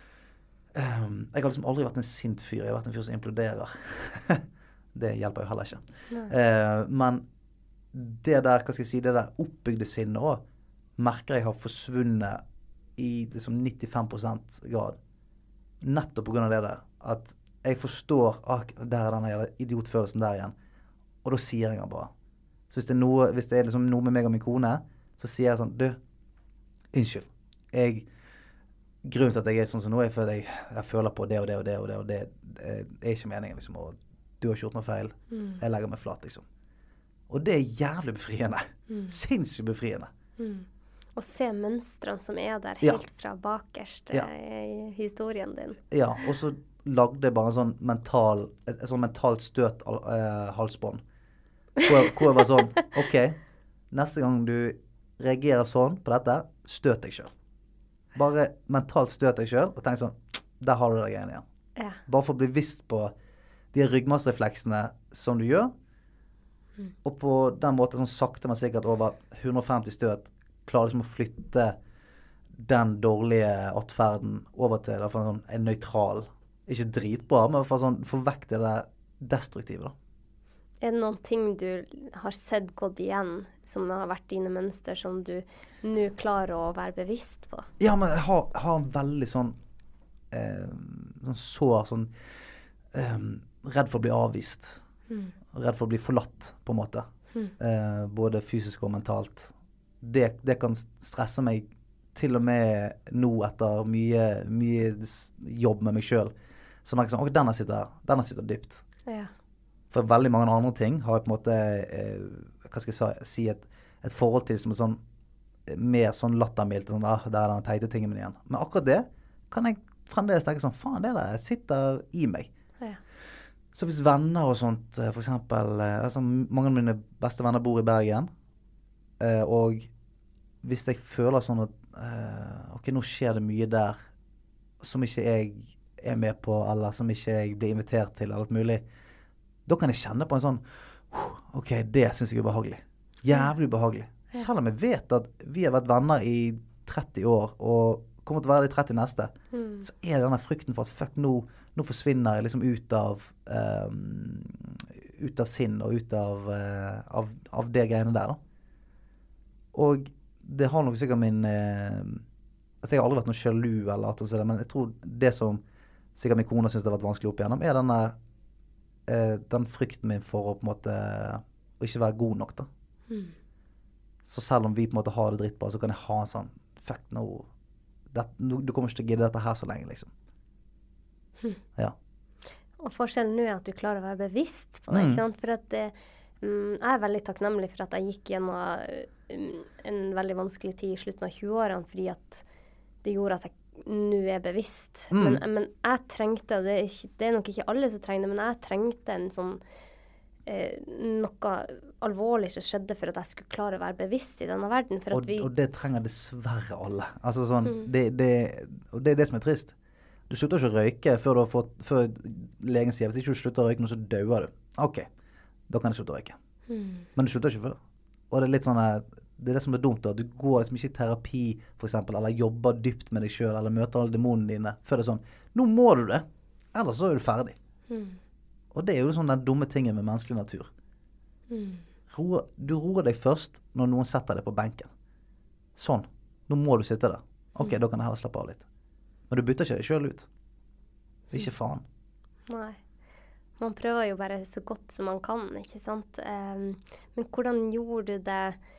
um, jeg har liksom aldri vært en sint fyr, jeg har vært en fyr som imploderer. Det hjelper jo heller ikke. Uh, men det der, hva skal jeg si, det der oppbygde sinnet også, merker jeg har forsvunnet i liksom nittifem prosent grad. Nettopp på grunn av det der. At jeg forstår, ah, der er denne idiotfølelsen der igjen. Og da sier jeg den bare. Så hvis det er noe, hvis det er liksom noe med meg og min kone, så sier jeg sånn, du, unnskyld. Jeg, grunnen til at jeg er sånn som nå er for at jeg, jeg føler på det og det og det og det, og det, det er ikke meningen liksom, og du har ikke gjort noe feil. Mm. Jeg legger meg flat liksom. Og det er jævlig befriende. Mm. Sinnssykt befriende. Mm. Og se mønstrene som er der helt ja. Fra bakerst ja. I historien din. Ja, og så lagde jeg bare en sånn mental, et, et sånn mentalt støt uh, halsbånd. Hvor, hvor jeg var sånn, ok, neste gang du reagerer sånn på dette, støt deg selv. Bare mentalt støt deg selv, og tenk sånn, der har du det igjen igjen. Ja. Bare for å bli visst på de ryggmargsrefleksene som du gjør, mm. og på den måten sånn sakte, men sikkert over hundre og femti støt, klarer liksom å flytte den dårlige atferden over til en, sånn, en nøytral, ikke dritbra, men for sånn, få vekk det der destruktive da. Er det noen ting du har sett gått igjen, som har vært dine mønster, som du nå klarer å være bevisst på? Ja, men jeg har, har en veldig sånn, eh, sånn sår, sånn eh, redd for å bli avvist. Mm. Redd for å bli forlatt, på en måte. Mm. Eh, både fysisk og mentalt. Det, det kan stresse meg til og med nå etter mye, mye jobb med meg selv. Så merker jeg sånn, ok, denne sitter, denne sitter dypt. Ja. For veldig mange andre ting har jeg på en måte, eh, hva skal jeg si, et, et forhold til som er sånn, mer sånn lattermilt, sånn, ah, det er den teite tingen min igjen. Men akkurat det kan jeg fremdeles tenke sånn, faen, det der sitter i meg. Ja. Så hvis venner og sånt, for eksempel, altså, mange av mine beste venner bor i Bergen, eh, og hvis jeg føler sånn at, eh, ok, nå skjer det mye der, som ikke jeg er med på, eller som ikke jeg blir invitert til, eller alt mulig, da kan jeg kjenne på en sånn, ok, det synes jeg er ubehagelig. Jævlig ubehagelig. Ja. Selv om jeg vet at vi har vært venner i tretti år, og kommer til å være det i tretti neste, mm. så er det denne frykten for at, fuck, nå, nå forsvinner jeg liksom ut av, um, ut av sinn, og ut av, uh, av, av det greiene der, da. Og det har nok sikkert min, uh, altså jeg har aldri vært noe sjalu, eller at det, men jeg tror det som sikkert min kone synes det har vært vanskelig opp igjennom, er denne Uh, den frykten min for å på en måte å ikke være god nok da. Mm. Så selv om vi på en måte har det dritt på, så kan jeg ha en sånn, fuck, no, det, no du kommer ikke til å gidde dette her så lenge, liksom. Mm. Ja. Og forskjellen nå er at du klarer å være bevisst på det, mm. ikke sant? For at det, um, jeg er veldig takknemlig for at jeg gikk gjennom um, en veldig vanskelig tid i slutten av tjueårene, fordi at det gjorde at jeg nå er bevisst. Mm. Men, men jeg trengte, det er, ikke, det er nok ikke alle som trenger det, men jeg trengte en sånn eh, noe alvorlig som skjedde for at jeg skulle klare å være bevisst i denne verden. For og, at vi og det trenger dessverre alle. Altså sånn, mm. det, det, og det er det som er trist. Du slutter ikke å røyke før, du har fått, før legen sier, hvis ikke du slutter å røyke nå, så dør du. Ok, da kan du slutte å røyke. Mm. Men du slutter ikke før. Og det er litt sånn det er det som er dumt da. Du går liksom ikke i terapi, for eksempel, eller jobber dypt med deg selv, eller møter alle demonene dine, før det er sånn, nå må du det, ellers så er du ferdig. Mm. Og det er jo sånn den dumme tingen med menneskelig natur. Mm. Roer, du roer deg først når noen setter deg på benken. Sånn, nå må du sitte der. Ok, mm. da kan jeg heller slappe av litt. Men du bytter ikke deg selv ut. Ikke faen. Nei. Man prøver jo bare så godt som man kan, ikke sant? Um, men hvordan gjorde du det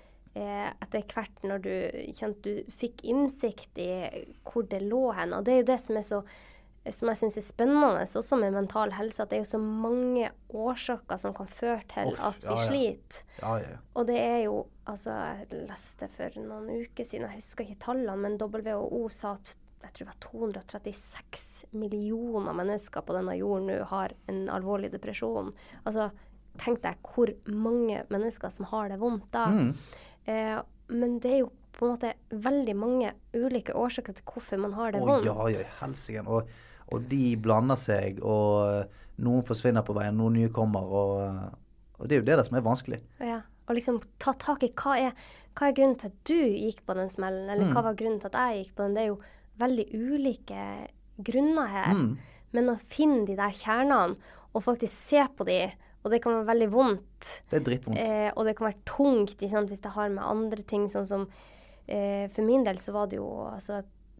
etter hvert når du kjente du fikk innsikt i hvor det lå hen? Og det er jo det som er så, som jeg synes er spennende, også med mental helse, at det er jo så mange årsaker som kan føre til oh, at vi ja, ja. sliter. Ja, ja, ja. Og det er jo, altså, jeg leste for noen uker siden, jeg husker ikke tallene, men W H O sa at jeg tror det var to hundre trettiseks millioner mennesker på denne jorden nå har en alvorlig depresjon. Altså, tenk deg hvor mange mennesker som har det vondt da. Mm. Eh, men det er jo på en måte veldig mange ulike årsaker til hvorfor man har det oh, vondt. Ja, ja, helsingen. Og, og de blander seg, og noen forsvinner på veien, noen nye kommer, og, og det er jo det der som er vanskelig. Ja, og liksom ta tak i hva er, hva er grunnen til at du gikk på den smellen, eller mm. hva var grunnen til at jeg gikk på den. Det er jo veldig ulike grunner her, mm. men å finne de der kjernene, og faktisk se på de, og det kan være veldig vondt. Det er drittvondt. Eh, og det kan være tungt, ikke sant, hvis det har med andre ting, sånn som, eh, for min del så var det jo, altså,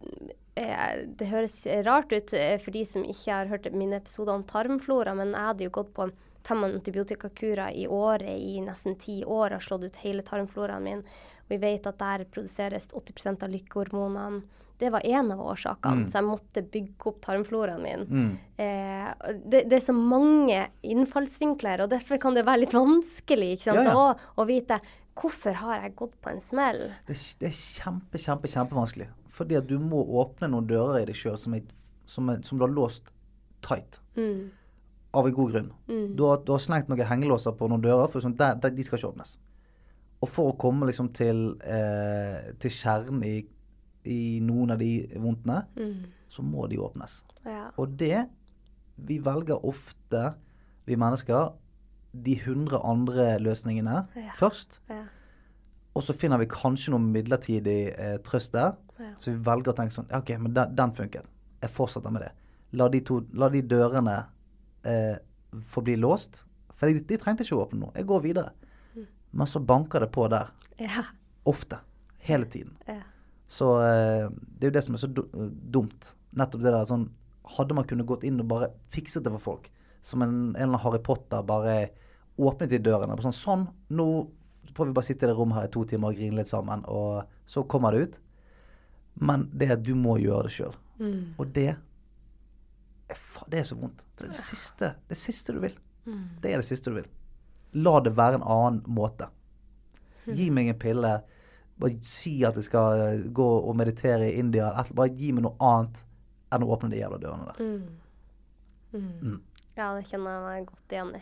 eh, det høres rart ut eh, for de som ikke har hørt mine episoder om tarmflora, men jeg hadde jo gått på fem antibiotikakurer i året i nesten ti år, og slått ut hele tarmfloraen min, og vi vet at der produseres åtti prosent av lykkehormonene. Det var en av årsakene, mm. så jeg måtte bygge opp tarmfloraen min. Mm. Eh, det, det er så mange innfallsvinkler, og derfor kan det være litt vanskelig, ikke sant? Ja, ja. Å, å vite, hvorfor har jeg gått på en smell? Det, det er kjempe, kjempe, kjempevanskelig. Fordi at du må åpne noen dører i deg selv som, er, som, er, som du har låst tight. Mm. Av en god grunn. Mm. Du, har, du har slengt noen hengelåser på noen dører, for sånn, der, der, de skal ikke åpnes. Og for å komme liksom til, eh, til kjernen i i noen av de vondtene, mm. så må de åpnes. Ja. Og det, vi velger ofte, vi mennesker, de hundre andre løsningene ja. først. Ja. Og så finner vi kanskje noe midlertidig eh, trøst der. Ja. Så vi velger å tenke sånn, ok, men den, den funker. Jeg fortsetter med det. La de, to, la de dørene eh, få bli låst, For de, de trengte ikke å åpne noe. Jeg går videre. Mm. Men så banker det på der. Ja. Ofte. Hele tiden. Ja. Så uh, det er jo det som er så dumt. Nettopp det der sånn, hadde man kunnet gått inn og bare fikset det for folk. Som en, en eller annen Harry Potter bare åpnet i dørene. Sånn, sånn, nå får vi bare sitte i det rommet her i to timer og grine litt sammen. Og så kommer det ut. Men det er at du må gjøre det selv. Mm. Og det er, det er så vondt. Det er det siste, det siste du vil. Mm. Det er det siste du vil. La det være en annen måte. Gi meg en pille. Bare si at jeg skal gå og meditere i India. Bare gi meg noe annet enn å åpne de jævla dørene der. Mm. Mm. Mm. Ja, det kjenner jeg meg godt igjen i.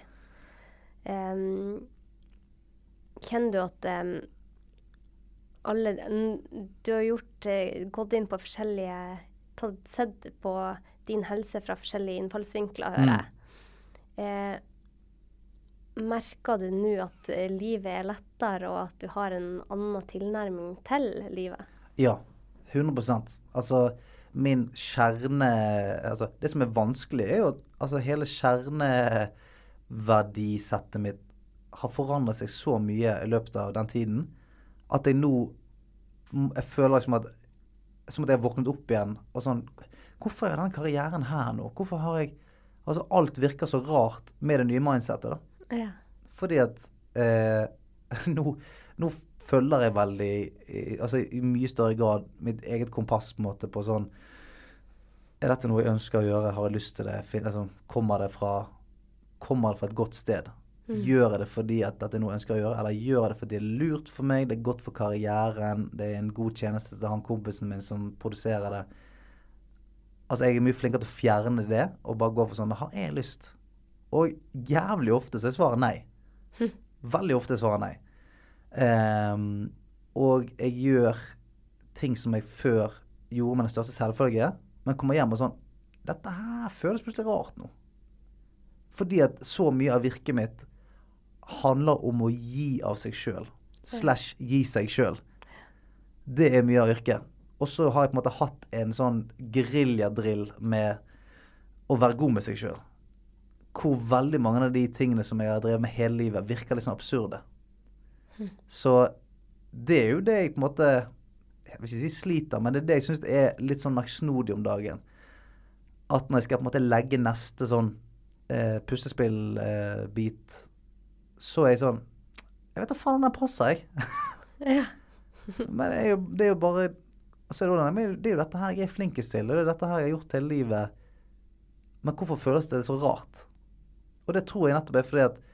Um, kjenner du at um, alle du har gjort uh, gått inn på forskjellige tatt, sett på din helse fra forskjellige innfallsvinkler, hører jeg. Mm. Uh, merker du nå at uh, livet er lettere, og at du har en annen tilnærming til livet? Ja, hundre prosent. Altså, min kjerne, altså, det som er vanskelig er jo at altså, hele kjerneverdisettet mitt har forandret seg så mye i løpet av den tiden, at jeg nå, jeg føler som at, som at jeg har våknet opp igjen, og sånn, hvorfor er den karrieren her nå? Hvorfor har jeg, altså alt virker så rart med det nye mindsetet da. Ja. Fordi at eh, nå, nå følger jeg veldig, altså i mye større grad mitt eget kompass på en måte på sånn, er dette noe jeg ønsker å gjøre, har jeg lyst til det, altså, kommer det fra, kommer det fra et godt sted? Mm. Gjør jeg det fordi at dette er noe jeg ønsker å gjøre, eller gjør jeg det fordi det er lurt for meg, det er godt for karrieren, det er en god tjeneste til han kompisen min som produserer det. Altså jeg er mye flinkere til å fjerne det, og bare gå for sånn, men har jeg lyst? Og jævlig ofte så er svaret nei. Hm. Veldig ofte er svaret nei. Um, og jeg gjør ting som jeg før gjorde med den største selvfølge, men kommer hjem og sånn, dette her føles plutselig rart nå. Fordi at så mye av virket mitt handler om å gi av seg selv, slash gi seg selv. Det er mye av yrket. Og så har jeg på en måte hatt en sånn guerilla-drill med å være god med seg selv. Hvor veldig mange av de tingene som jeg har drevet med hele livet virker litt sånn absurde. Mm. Så det er jo det jeg på en måte, jeg vil ikke si sliter, men det er det jeg synes er litt sånn merksnodig om dagen. At når jeg skal på en måte legge neste sånn eh, puslespillbit, eh, så er jeg sånn, jeg vet da faen om den passer jeg. Ja. Men det er, jo, det er jo bare, altså, det er jo dette her jeg er flinkest til, det er dette her jeg har gjort hele livet. Men hvorfor føles det så rart? Og det tror jeg nettopp er fordi at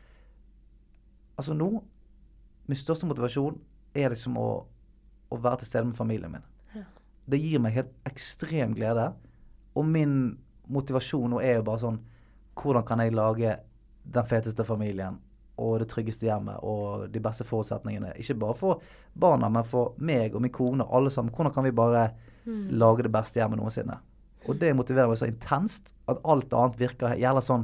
altså nå, min største motivasjon er liksom å, å være til stede med familien min. Ja. Det gir meg helt ekstrem glede. Og min motivasjon nå er jo bare sånn, hvordan kan jeg lage den feteste familien og det tryggeste hjemmet og de beste forutsetningene. Ikke bare for barna, men for meg og min kone og alle sammen. Hvordan kan vi bare mm. lage det beste hjemmet noensinne? Og det motiverer meg så intenst at alt annet virker jævla sånn,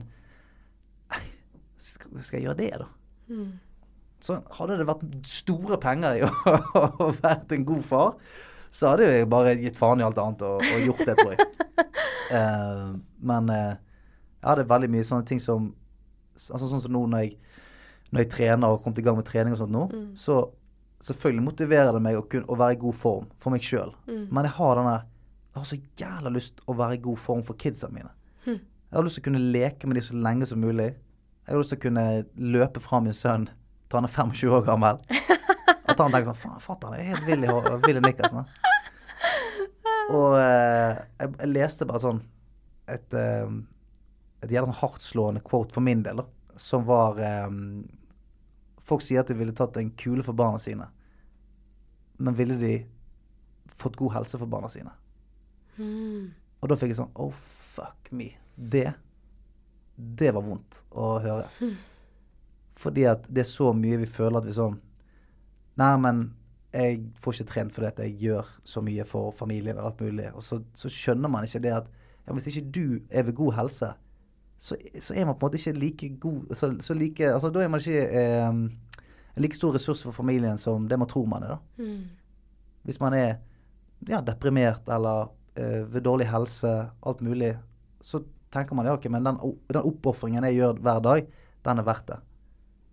skal jeg gjøre det da? Mm. Så hadde det vært store penger i å, å vært en god far, så hadde jeg bare gitt faen i alt annet og, og gjort det, tror jeg. uh, men uh, jeg hadde veldig mye sånne ting som, altså sånn som nå når jeg, når jeg trener og kommer i gang med trening og sånt nå, mm. så selvfølgelig motiverer det meg å, kunne, å være i god form for meg selv. Mm. Men jeg har denne jeg har så jævla lyst å være i god form for kidsa mine. Hmm. Jeg har lyst til å kunne leke med dem så lenge som mulig. Jeg har lyst til å kunne løpe fra min sønn til han er tjuefem år gammel. At han tenker sånn, faen, fatter han, jeg er helt vill i, vill i Nikkersen. Og eh, jeg, jeg leste bare sånn et, eh, et jævla sånn hardtslående quote for min del, da, som var eh, folk sier at de ville tatt en kule for barna sine. Men ville de fått god helse for barna sine? Mm. Og da fikk jeg sånn, oh fuck me, det det var vondt å høre. Mm. Fordi at det er så mye vi føler at vi sånn, nei, men jeg får ikke trent fordi at jeg gjør så mye for familien og alt mulig, og så, så skjønner man ikke det at ja, hvis ikke du er ved god helse, så, så er man på en måte ikke like god, så, så like, altså da er man ikke eh, en like stor ressurs for familien som det man tror man er da. Mm. Hvis man er ja, deprimert eller ved dårlig helse, alt mulig, så tenker man, ja, ok, men den, den oppoffringen jeg gjør hver dag, den er verdt det.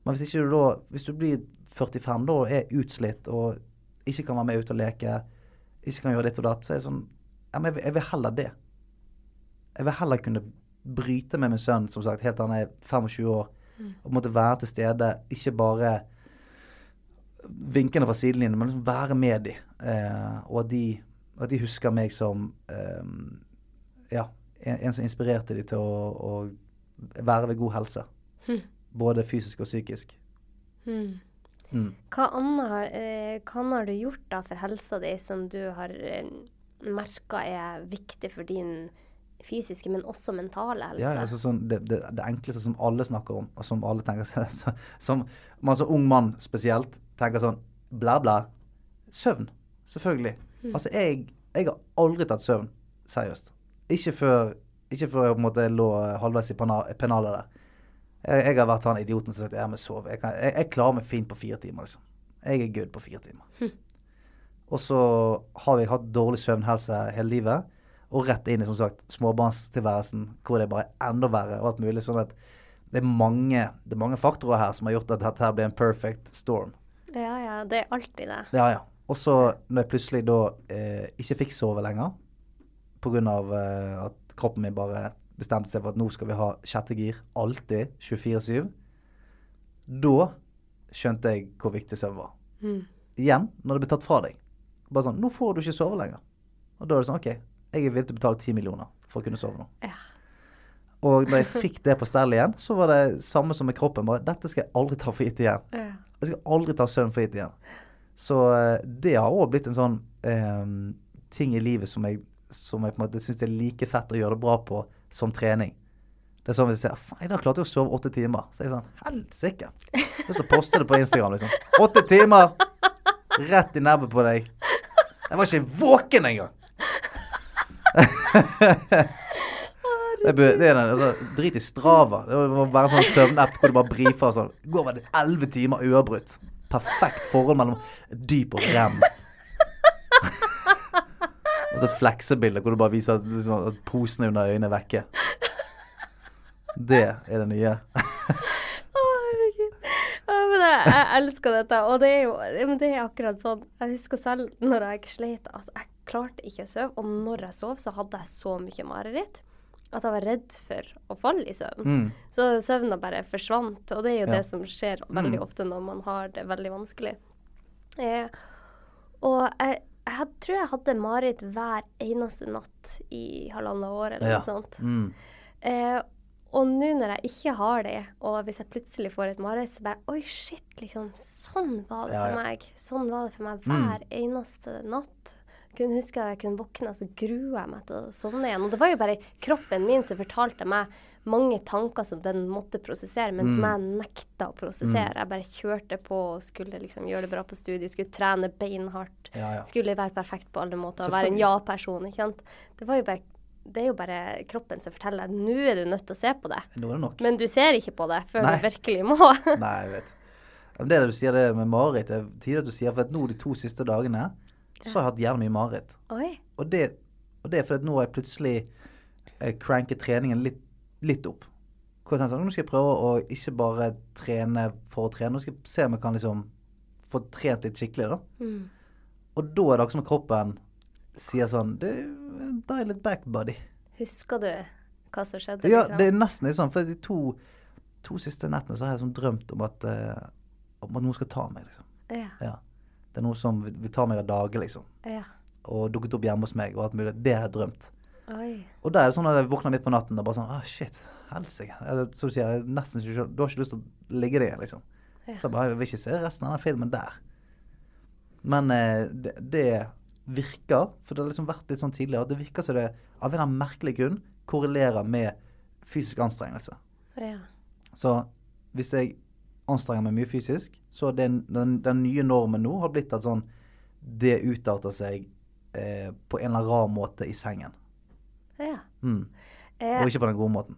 Men hvis ikke du da, hvis du blir førtifem da, er utslitt, og ikke kan være med ut og leke, ikke kan gjøre ditt og datt, så er det sånn, ja, men jeg, vil- jeg vil heller det. Jeg vil heller kunne bryte med min sønn, som sagt, helt han er tjuefem år, Mm. og måtte være til stede, ikke bare vinkende fra sidelinjen, men liksom være med de, eh, og at de, at de husker meg som, eh, ja, en, en som inspirerte de til å, å være ved god helse, Hm. både fysisk og psykisk. Mm. Mm. Hva annet har, eh, hva annet har du gjort da for helsa di som du har eh, merket er viktig for din fysiske, men også mentale helse? Ja, altså sånn, det, det, det enkleste som alle snakker om, og som alle tenker seg, så, som man som ung mann spesielt, tenker sånn, bla bla, søvn, selvfølgelig. Mm. Altså, jeg, jeg har aldri tatt søvn, seriøst. Ikke før, ikke før jeg på en måte lå halvveis i pana- pennalet der. Jeg, jeg har vært han idioten som sagt, jeg må sove. Jeg, kan, jeg, jeg klarer meg fint på fire timer, liksom. Jeg er good på fire timer. Hm. Og så har vi hatt dårlig søvnhelse hele livet, og rett inn i, som sagt, småbarnstilværelsen, hvor det er bare enda verre, og alt mulig, sånn at det er mange, det er mange faktorer her som har gjort at dette her blir en perfect storm. Ja, ja, det er alltid det. Ja, ja. Og så når jeg plutselig da eh, ikke fikk sove lenger, på grunn av eh, at kroppen min bare bestemte seg for at nå skal vi ha sjette gir, alltid, tjuefire syv, da skjønte jeg hvor viktig søvn var. Mm. Igjen, når det blir tatt fra deg. Bare sånn, nå får du ikke sove lenger. Og da er det sånn, ok, jeg er villig til å betale ti millioner for å kunne sove nå. Ja. Og når jeg fikk det på stell igjen, så var det samme som med kroppen. Bare, dette skal jeg aldri ta for gitt igjen. Ja. Jeg skal aldri ta søvn for gitt igjen. Så eh, det har også blitt en sånn eh, ting i livet som jeg, som jeg på en måte synes det er like fett å gjøre det bra på som trening. Det er sånn hvis jeg sier, faen, i dag klarte jeg å sove åtte timer. Så er jeg sånn, helsike. Og så poster det på Instagram liksom. Åtte timer! Rett i nebbet på deg. Jeg var ikke våken engang! Det, bør, det er den, altså, drit i Strava. Det må være en sånn søvnapp hvor du bare briefer og sånn. Gå over det elleve timer uavbrutt. Perfekt forhold mellom dyp og rem. Og så et fleksebilde hvor du bare viser at, liksom, at posene under øynene er vekke. Det er det nye. Å, herregud. Ja, men jeg, jeg elsker dette, og det er jo ja, men det er akkurat sånn. Jeg husker selv når jeg slet at jeg klarte ikke å sove, og når jeg sov så hadde jeg så mye mareritt at jeg var redd for å falle i søvn. Mm. Så søvnen bare forsvant, og det er jo Ja. det som skjer veldig Mm. ofte når man har det veldig vanskelig. Eh, og jeg, jeg had, tror jeg hadde mareritt hver eneste natt i halvannet år eller Ja. noe sånt. Mm. Eh, og nå når jeg ikke har det, og hvis jeg plutselig får et mareritt, så bare, oi shit, liksom, sånn var det Ja, for ja. meg. Sånn var det for meg Mm. hver eneste natt. Jeg kunne huske at jeg kunne våkne, og så gruer jeg meg til å sovne igjen. Og det var jo bare kroppen min som fortalte meg mange tanker som den måtte prosessere, men som Mm. jeg nekta å prosessere. Jeg bare kjørte på og skulle liksom gjøre det bra på studiet, skulle trene beinhardt, Ja, ja. skulle være perfekt på alle måter, være en Selvfølgelig. ja-person, ikke sant? Det var jo bare, det er jo bare kroppen som forteller, nå er du nødt til å se på det. Nå er det nok. Men du ser ikke på det før Nei. du virkelig må. Nei, jeg vet. Men det du sier det med mareritt, det er tidlig at du sier, for at nå de to siste dagene, så har jeg hatt gjerne mye mareritt. Oi. Og det, og det er fordi at nå har jeg plutselig eh, cranket treningen litt, litt opp. Hvor jeg tenker sånn, nå skal jeg prøve å ikke bare trene for å trene, nå skal jeg se om jeg kan liksom få trent litt skikkelig da. Mm. Og da er det akkurat som at kroppen sier sånn, det dial it back, buddy. Husker du hva som skjedde? Ja, liksom? det er nesten litt sånn, for de to, to siste nettene så har jeg sånn drømt om at, eh, om at noen skal ta meg, liksom. Ja, Ja. Det er noe som vil vil ta meg av dage, liksom. ja. Og dukket opp hjemme hos meg, og alt mulig. Det har jeg drømt. Oi. Og da er det sånn at jeg våkner midt på natten, og bare sånn, ah, shit, helsike. Eller, så du sier, jeg nesten ikke, du har ikke lyst til å ligge der, liksom. Ja. Så jeg bare, jeg vil ikke se resten av den filmen der. Men eh, det, det virker, for det har liksom vært litt sånn tidligere, at det virker som det, av en eller annen merkelig grunn, korrelerer med fysisk anstrengelse. Ja. Så hvis jeg anstrenger meg mye fysisk, så den, den, den nye normen nå har blitt at sånn, det utarter seg eh, på en eller annen rar måte i sengen. Ja. Mm. Eh, Og ikke på den gode måten.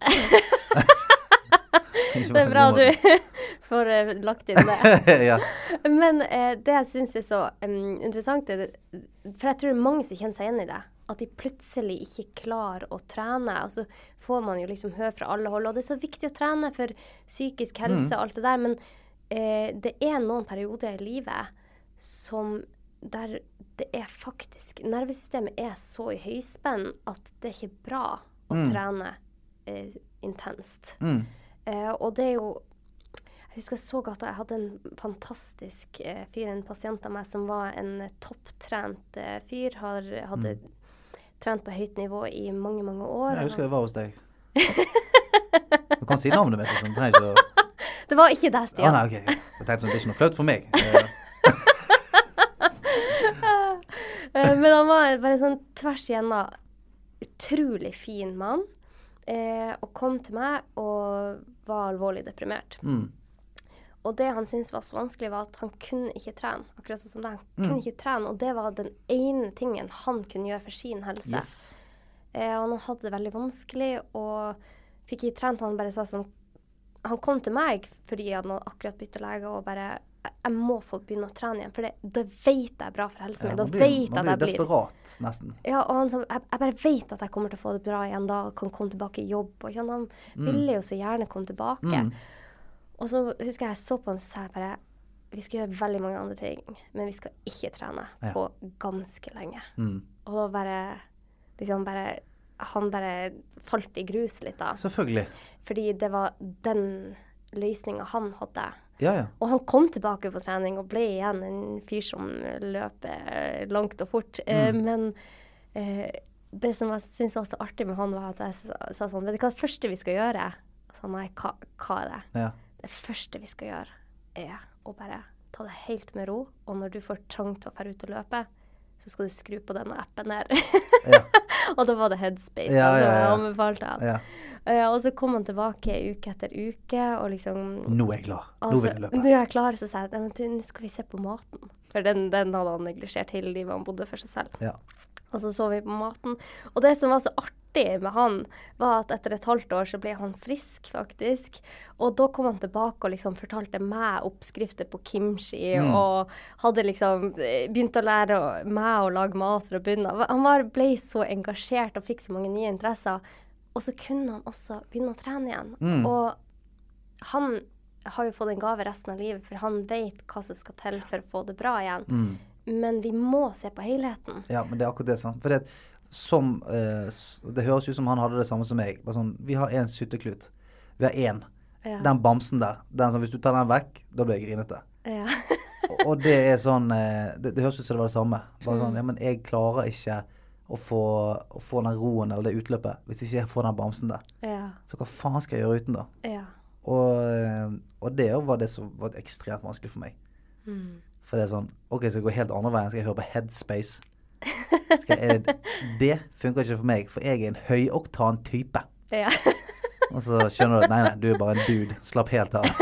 Ikke på det er den bra gode du får eh, lagt inn det. måten. Ja. Men eh, det jeg synes er så um, interessant, er det, for jeg tror det er mange som kjenner seg igjen i det, at de plutselig ikke klarer å trene, og så får man jo liksom høre fra alle hold, og det er så viktig å trene for psykisk helse Mm. og alt det der, men eh, det er noen perioder i livet som der det er faktisk, nervesystemet er så i høyspenn at det er ikke bra å Mm. trene eh, intenst. Mm. Eh, og det er jo, jeg husker så godt at jeg hadde en fantastisk eh, fyr, en pasient av meg som var en eh, topptrent eh, fyr, har, hadde trent på høyt nivå i mange, mange år. Jeg husker jeg var hos deg. Du kan si navnet mitt, sånn. Trenger ikke å... Det var ikke deg, Å Stian. nei, ok. Jeg tenkte sånn, det er ikke noe flaut for meg. Eh, Eh, men han var bare sånn tvers igjennom utrolig fin mann, eh, og kom til meg og var alvorlig deprimert. Mm. Og det han syntes var så vanskelig var at han kunne ikke trene, akkurat sånn som deg. Han kunne Mm. ikke trene, og det var den ene tingen han kunne gjøre for sin helse. Yes. Eh, og han hadde det veldig vanskelig, og fikk ikke trent. Han bare sa sånn, han kom til meg fordi han hadde akkurat byttet lege, og bare, jeg, jeg må få begynne å trene igjen, for det, det vet jeg er bra for helsen min. Ja, Da man blir, vet jeg man at blir jeg blir... desperat, nesten. Ja, og han sa, jeg, jeg bare vet at jeg kommer til å få det bra igjen da, kan komme tilbake i jobb. Og ja, han ville jo så gjerne komme tilbake. Mm. Og så husker jeg jeg så på han og sa bare, vi skal gjøre veldig mange andre ting, men vi skal ikke trene Ja. på ganske lenge. Mm. Og da bare, liksom bare, han bare falt i grus litt da. Selvfølgelig. Fordi det var den løsningen han hadde. Ja, ja. Og han kom tilbake på trening og ble igjen en fyr som løper langt og fort. Eh, Mm. men eh, det som jeg syntes var så artig med han, var at jeg sa, sa sånn, vet du hva det første vi skal gjøre? Så nei, hva, hva er det? Ja. Det første vi skal gjøre er å bare ta det helt med ro, og når du får trang til å fære ut og løpe, så skal du skru på denne appen her. Ja. Og da var det Headspace Ja, da, som ja, ja. jeg anbefalte han. Ja. Eh, og så kom han tilbake uke etter uke, og liksom... Nå er jeg klar. Nå Altså, vil jeg løpe. Nå er jeg klar, så sa jeg, «Men du, nå skal vi se på maten. For den, den hadde han neglisjert hele livet, han bodde for seg selv. Ja. Og så så vi på maten. Og det som var så artig med han, var at etter et halvt år så ble han frisk, faktisk. Og da kom han tilbake og liksom fortalte meg oppskrifter på kimchi, Mm. og hadde liksom eh, begynt å lære å- meg å lage mat fra bunnen av. Han var, ble så engasjert og fikk så mange nye interesser. Og så kunne han også begynne å trene igjen. Mm. Og han har jo fått en gave resten av livet, for han vet hva som skal til for å få det bra igjen. Mm. Men vi må se på helheten. Ja, men det er akkurat det, sant. For det, som, eh, s- det høres ut som han hadde det samme som meg. Bare sånn, vi har en sytteklut. Vi har en. Ja. Den bamsen der. Den som, hvis du tar den vekk, da blir jeg grinete. Ja. Og, og det er sånn, eh, det, det høres ut som det var det samme. Bare sånn, ja, men jeg klarer ikke å få, å få den roen eller det utløpet hvis ikke jeg får den bamsen der. Ja. Så hva faen skal jeg gjøre uten da? Ja. Og, eh, og det var det som var ekstremt vanskelig for meg. Mm. For det er sånn, ok, skal jeg gå helt andre veien, skal jeg høre på Headspace. Skal jeg, det funker ikke for meg, for jeg er en høyoktan type. Ja. Og så skjønner du at nei, nei, du er bare en dude. Slapp helt av.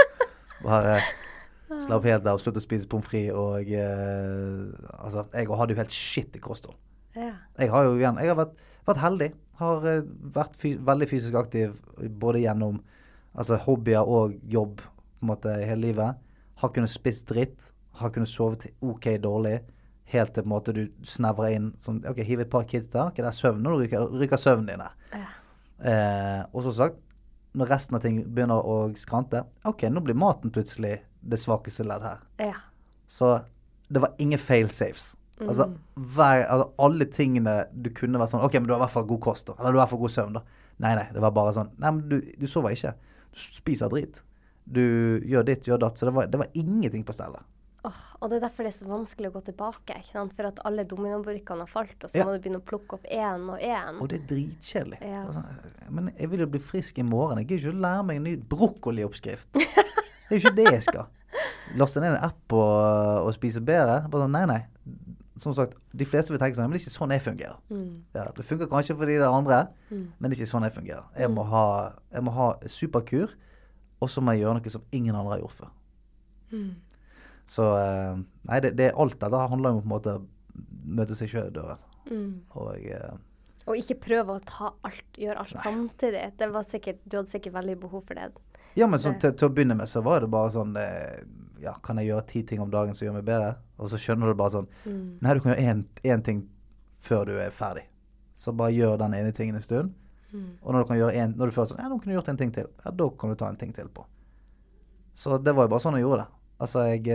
Bare slapp helt av, slutt å spise pommes frites, og eh, altså, jeg hadde jo helt shit i kosthold. Ja. Jeg har jo igjen, jeg har vært, vært heldig, har eh, vært fy, veldig fysisk aktiv, både gjennom altså, hobbyer og jobb på en måte hele livet. Har kunnet spist dritt, har kunnet sovet ok dårlig, helt til på en måte du snevrer inn, sånn, ok, hiv et par kids der, ok, det er søvn, nå ryker, ryker søvnen din der. Ja. Eh, og så sagt, når resten av ting begynner å skrante, ok, nå blir maten plutselig det svakeste ledd her. Ja. Så det var ingen fail-safes. Mm. Altså, hver, altså, alle tingene du kunne vært sånn, ok, men du har i hvert fall god kost da, eller du har i hvert fall god søvn da. Nei, nei, det var bare sånn, nei, men du, du sover ikke. Du spiser drit. Du gjør ditt, gjør datt. Så det var, det var ingenting på stedet. Åh, og det er derfor det er så vanskelig å gå tilbake, ikke sant? For at alle dominobrikkene har falt, og så Ja. må du begynne å plukke opp en og en. Og det er dritkjedelig. Ja. Altså, men jeg vil jo bli frisk i morgen. Jeg gidder ikke å lære meg en ny brokkoli-oppskrift. Det er jo ikke det jeg skal. Laste ned en app og, og spise bedre. Bare sånn, nei, nei. Som sagt, de fleste vil tenke sånn, men det er ikke sånn jeg fungerer. Mm. Ja, det funker kanskje for de der andre, Mm. men det er ikke sånn jeg fungerer. Jeg må ha, jeg må ha superkur, og så må jeg gjøre noe som ingen andre har gjort før. Mm. Så, eh, nei, det, det er alt det. Det handler om på en måte å møte seg selv i døren. Mm. Og, eh, Og ikke prøve å ta alt, gjøre alt Nei. samtidig. Det var sikkert, du hadde sikkert veldig behov for det. ja, men sånn, Det- til, til å begynne med så var det bare sånn, eh, ja, kan jeg gjøre ti ting om dagen som gjør meg bedre? Og så skjønner du bare sånn, Mm. nei, du kan gjøre en, en ting før du er ferdig. Så bare gjør den ene tingen en stund. Mm. Og når du kan gjøre en, når du føler sånn, ja, nå kan du gjort en ting til, ja, da kan du ta en ting til på. Så det var jo bare sånn jeg gjorde det. Altså, jeg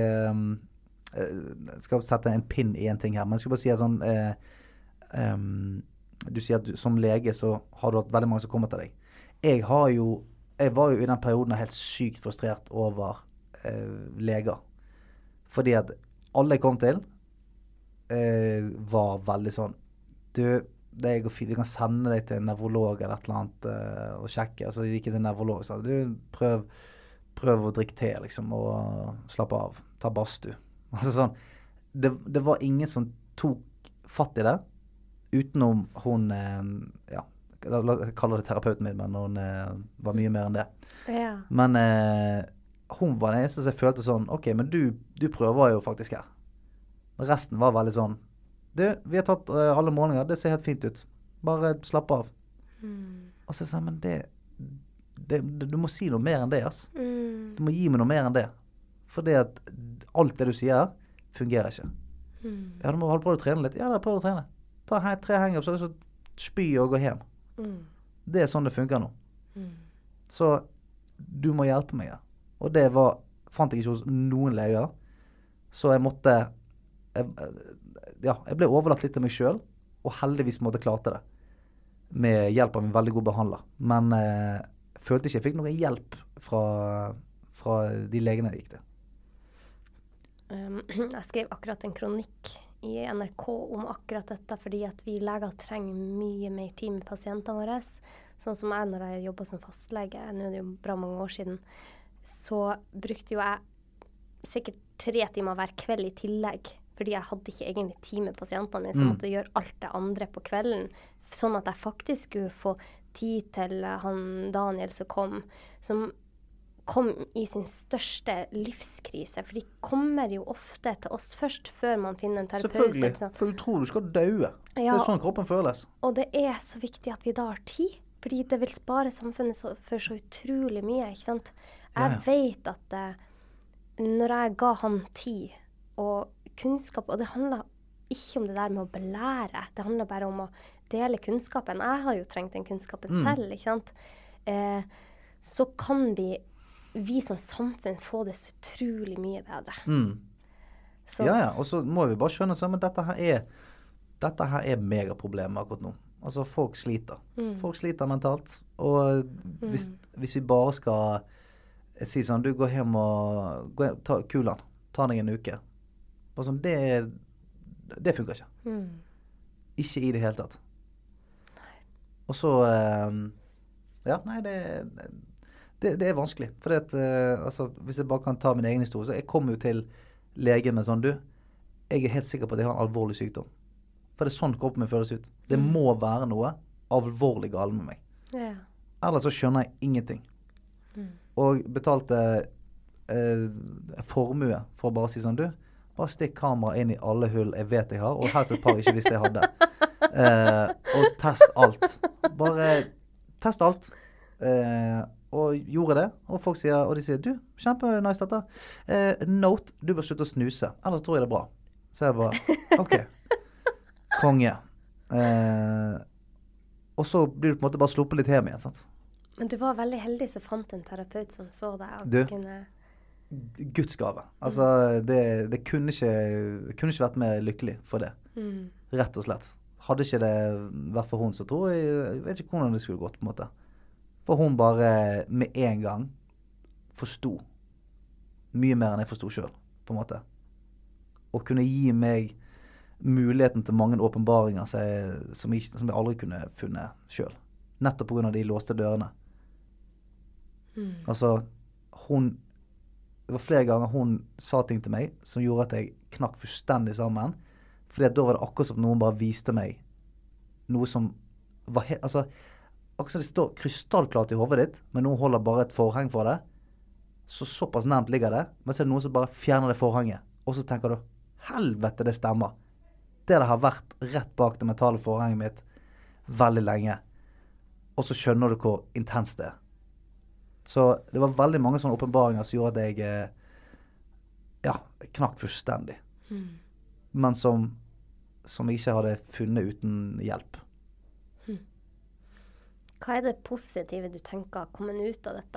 eh, skal sette en pinn i en ting her, men jeg skal bare si at sånn, eh, um, du sier at du, som lege så har du hatt veldig mange som kommer til deg. Jeg har jo, jeg var jo i den perioden helt sykt frustrert over eh, leger. Fordi at alle jeg kom til eh, var veldig sånn, du, det går fint, vi kan sende deg til en nevrolog eller et eller annet eh, og sjekke. Altså, vi gikk til en nevrolog og sa, du, prøv, prøv å drikke te, liksom, og slappe av, ta badstue. Altså sånn, det, det var ingen som tok fatt i det, utenom hun, eh, ja, jeg kaller det terapeuten min, men hun eh, var mye mer enn det. Ja. Men eh, hun var den eneste som jeg følte sånn, ok, men du, du prøver jo faktisk her. Resten var veldig sånn, du, vi har tatt uh, alle målinger, det ser helt fint ut. Bare slapp av. Mm. Og så sa jeg, men det, det, det, du må si noe mer enn det, ass. Mm. Du må gi meg noe mer enn det. For det at alt det du sier, fungerer ikke. Mm. Ja, du må holde på å trene litt. Ja, da prøv å trene. Ta he, tre hang-ups, så er det så spy og gå hjem. Mm. Det er sånn det funker nå. Mm. Så du må hjelpe meg. Ja. Og det var, fant jeg ikke hos noen leger. Så jeg måtte, jeg, ja, jeg ble overlatt litt til meg selv, og heldigvis måtte klarte det. Med hjelp av en veldig god behandler. Men eh, jeg følte ikke jeg fikk noen hjelp fra, fra de legene jeg gikk til. Um, jeg skrev akkurat en kronikk i N R K om akkurat dette, fordi at vi leger trenger mye mer tid med pasientene våre. Sånn som jeg når jeg jobbet som fastlege, nå er det jo bra mange år siden, så brukte jo jeg sikkert tre timer hver kveld i tillegg, fordi jeg hadde ikke egentlig tid med pasientene mine, så jeg måtte gjøre alt det andre på kvelden, sånn at jeg faktisk skulle få tid til han Daniel som kom, som kom i sin største livskrise, for de kommer jo ofte til oss først før man finner en terapeut. Selvfølgelig, for du tror du skal døde. Ja, det er sånn kroppen føles. Og det er så viktig at vi da har tid, fordi det vil spare samfunnet så, for så utrolig mye, ikke sant? Jeg Ja, ja. vet at eh, når jeg ga han tid og kunnskap, og det handler ikke om det der med å belære, det handler bare om å dele kunnskapen. Jeg har jo trengt den kunnskapen Mm. selv, ikke sant? Eh, så kan vi vi som samfunn få det så utrolig mye bedre. Mm. Så, Ja, ja, og så må vi bare skjønne sånn, men dette her er, dette her er megaproblemet akkurat nå. Altså, folk sliter. Mm. Folk sliter mentalt, og hvis, hvis vi bare skal eh, si sånn, du går hjem og gå hjem, ta kulan, ta deg en uke. Bare sånn, det, det funker ikke. Mm. Ikke i det hele tatt. Og så, eh, ja, nei, det, det, det er vanskelig. For det at, eh, altså, hvis jeg bare kan ta min egen historie, så jeg kommer jo til legen med sånn, du, jeg er helt sikker på at jeg har en alvorlig sykdom. For det er sånn kroppen min føles ut. Det må være noe alvorlig galt med meg. Ja. Ellers så skjønner jeg ingenting. Mm. Og betalte eh, formue for å bare si sånn, du, bare stikk kamera inn i alle hull jeg vet jeg har, og helst et par ikke visste jeg hadde. Eh, og test alt. Bare test alt. Eh, og gjorde det. Og folk sier, og de sier, du, kjempe-nice dette. Eh, note, du bør slutte å snuse. Ellers tror jeg det er bra. Så jeg bare, ok. Konge. Eh, og så blir du på en måte bare sluppet litt hjem igjen, sant? Men du var veldig heldig som fant en terapeut som så deg. Og Du? kunne... Guds gave. Altså, det, det kunne, ikke, kunne ikke vært mer lykkelig for det. Mm. Rett og slett. Hadde ikke det vært for hun, så tror jeg, jeg vet ikke hvordan det skulle gått, på en måte. For hun bare med en gang forstod mye mer enn jeg forstod selv, på en måte. Og kunne gi meg muligheten til mange åpenbaringer som jeg, som jeg, som jeg aldri kunne funnet selv. Nettopp på grunn av de låste dørene. Mm. Altså, hun, det var flere ganger hun sa ting til meg som gjorde at jeg knakk fullstendig sammen. Fordi at da var det akkurat som noen bare viste meg noe som var helt, altså, akkurat som det står krystallklart i hovedet ditt, men noen holder bare et forheng for det. Så såpass nærmt ligger det, men så er det noen som bare fjerner det forhenget. Og så tenker du, helvete, det stemmer. Det det har vært rett bak det mentale forhenget mitt veldig lenge. Og så skjønner du hvor intenst det er. Så det var veldig mange sånne åpenbaringer som gjorde at jeg, eh, ja, knakk fullstendig. Mm. Men som, som jeg ikke hadde funnet uten hjelp. Hva er det positive du tenker kommer ut av dette?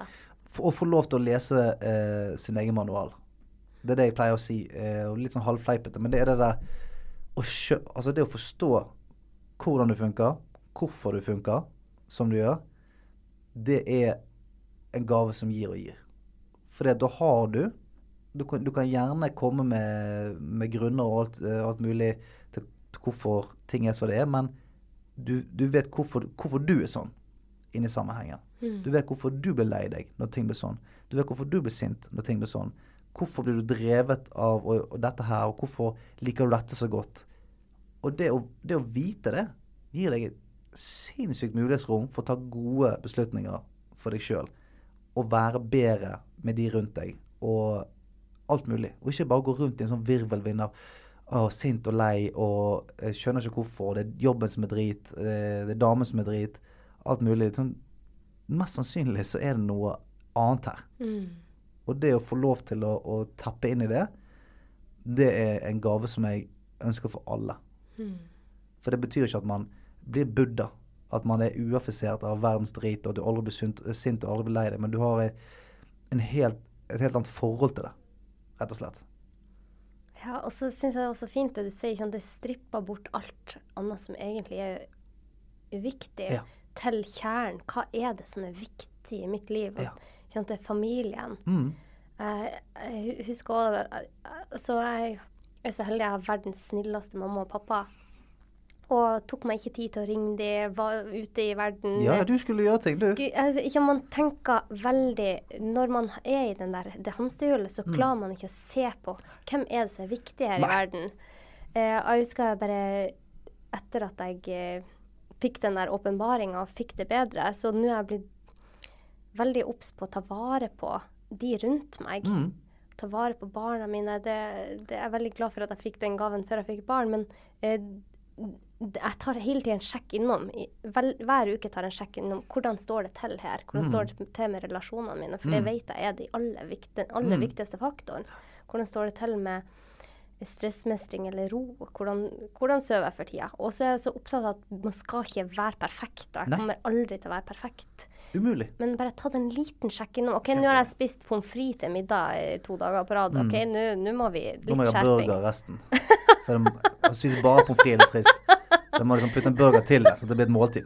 for å få lov til å lese eh, sin egen manual. Det er det jeg pleier å si, eh, og litt sånn halvfleipete, men det er det der å, skjø, altså det å forstå hvordan du funker, hvorfor du funker, som du gjør, det er en gave som gir og gir. For det, da har du, du kan, du kan gjerne komme med, med grunner og alt, alt mulig til, til hvorfor ting er som det er, men du, du vet hvorfor, hvorfor du er sånn inni sammenhengen. Mm. Du vet hvorfor du blir lei deg når ting blir sånn. Du vet hvorfor du blir sint når ting blir sånn. Hvorfor blir du drevet av og, og dette her, og hvorfor liker du dette så godt? Og det å, det å vite det, gir deg et sinnssykt mulighetsrom for å ta gode beslutninger for deg selv, og være bedre med de rundt deg, og alt mulig. Og ikke bare gå rundt i en sånn virvelvind av å, sint og lei, og jeg skjønner ikke hvorfor, det er jobben som er drit, det er damen som er drit, alt mulig. Sånn, mest sannsynlig så er det noe annet her. Mm. Og det å få lov til å, å tappe inn i det, det er en gave som jeg ønsker for alle. Mm. For det betyr ikke at man blir Buddha, at man er uaffisert av verdens drit, og du aldri blir sint, sint og aldri blir lei deg, men du har en helt, et helt annet forhold til det, rett og slett. Ja, og så synes jeg det er også fint det du sier, sånn, det stripper bort alt annet som egentlig er uviktig, ja. Til kjernen. Hva er det som er viktig i mitt liv? Ja. Sånn, til familien. Mm. Uh, jeg husker også, uh, så jeg er så heldig jeg har verdens snilleste mamma og pappa. Og tok meg ikke tid til å ringe de, var ute i verden. Ja, du skulle gjøre ting, du. Sku, altså, ikke man tenker veldig, når man er i den der, det hamsterhjulet, så klarer mm. man ikke å se på hvem er det som er viktig her Nei. I verden. Uh, jeg husker bare etter at jeg uh, fikk den der åpenbaringen og fikk det bedre, så nå er jeg blitt veldig obs på å ta vare på de rundt meg. Mm. Ta vare på barna mine. Det, det er jeg veldig glad for at jeg fikk den gaven før jeg fikk barn, men eh, jeg tar hele tiden en sjekk innom. Vel, hver uke tar jeg en sjekk innom. Hvordan står det til her? Hvordan mm. står det til med relasjonene mine? For mm. det vet jeg er de aller viktig, den aller mm. viktigste faktoren. Hvordan står det til med stressmestring eller ro? Hvordan, hvordan søver jeg for tida? Og så er jeg så opptatt av at man skal ikke være perfekt. Jeg Nei. Kommer aldri til å være perfekt. Umulig. Men bare ta en liten sjekk innom. Ok, nå har jeg spist pommes frites til middag i to dager på rad. Ok, mm. nå må vi litt skjerpings. Nå må jeg ha burger resten. For de, å spise bare pommes frites er litt trist. Så jeg må liksom putte en burger til det, så det blir et måltid.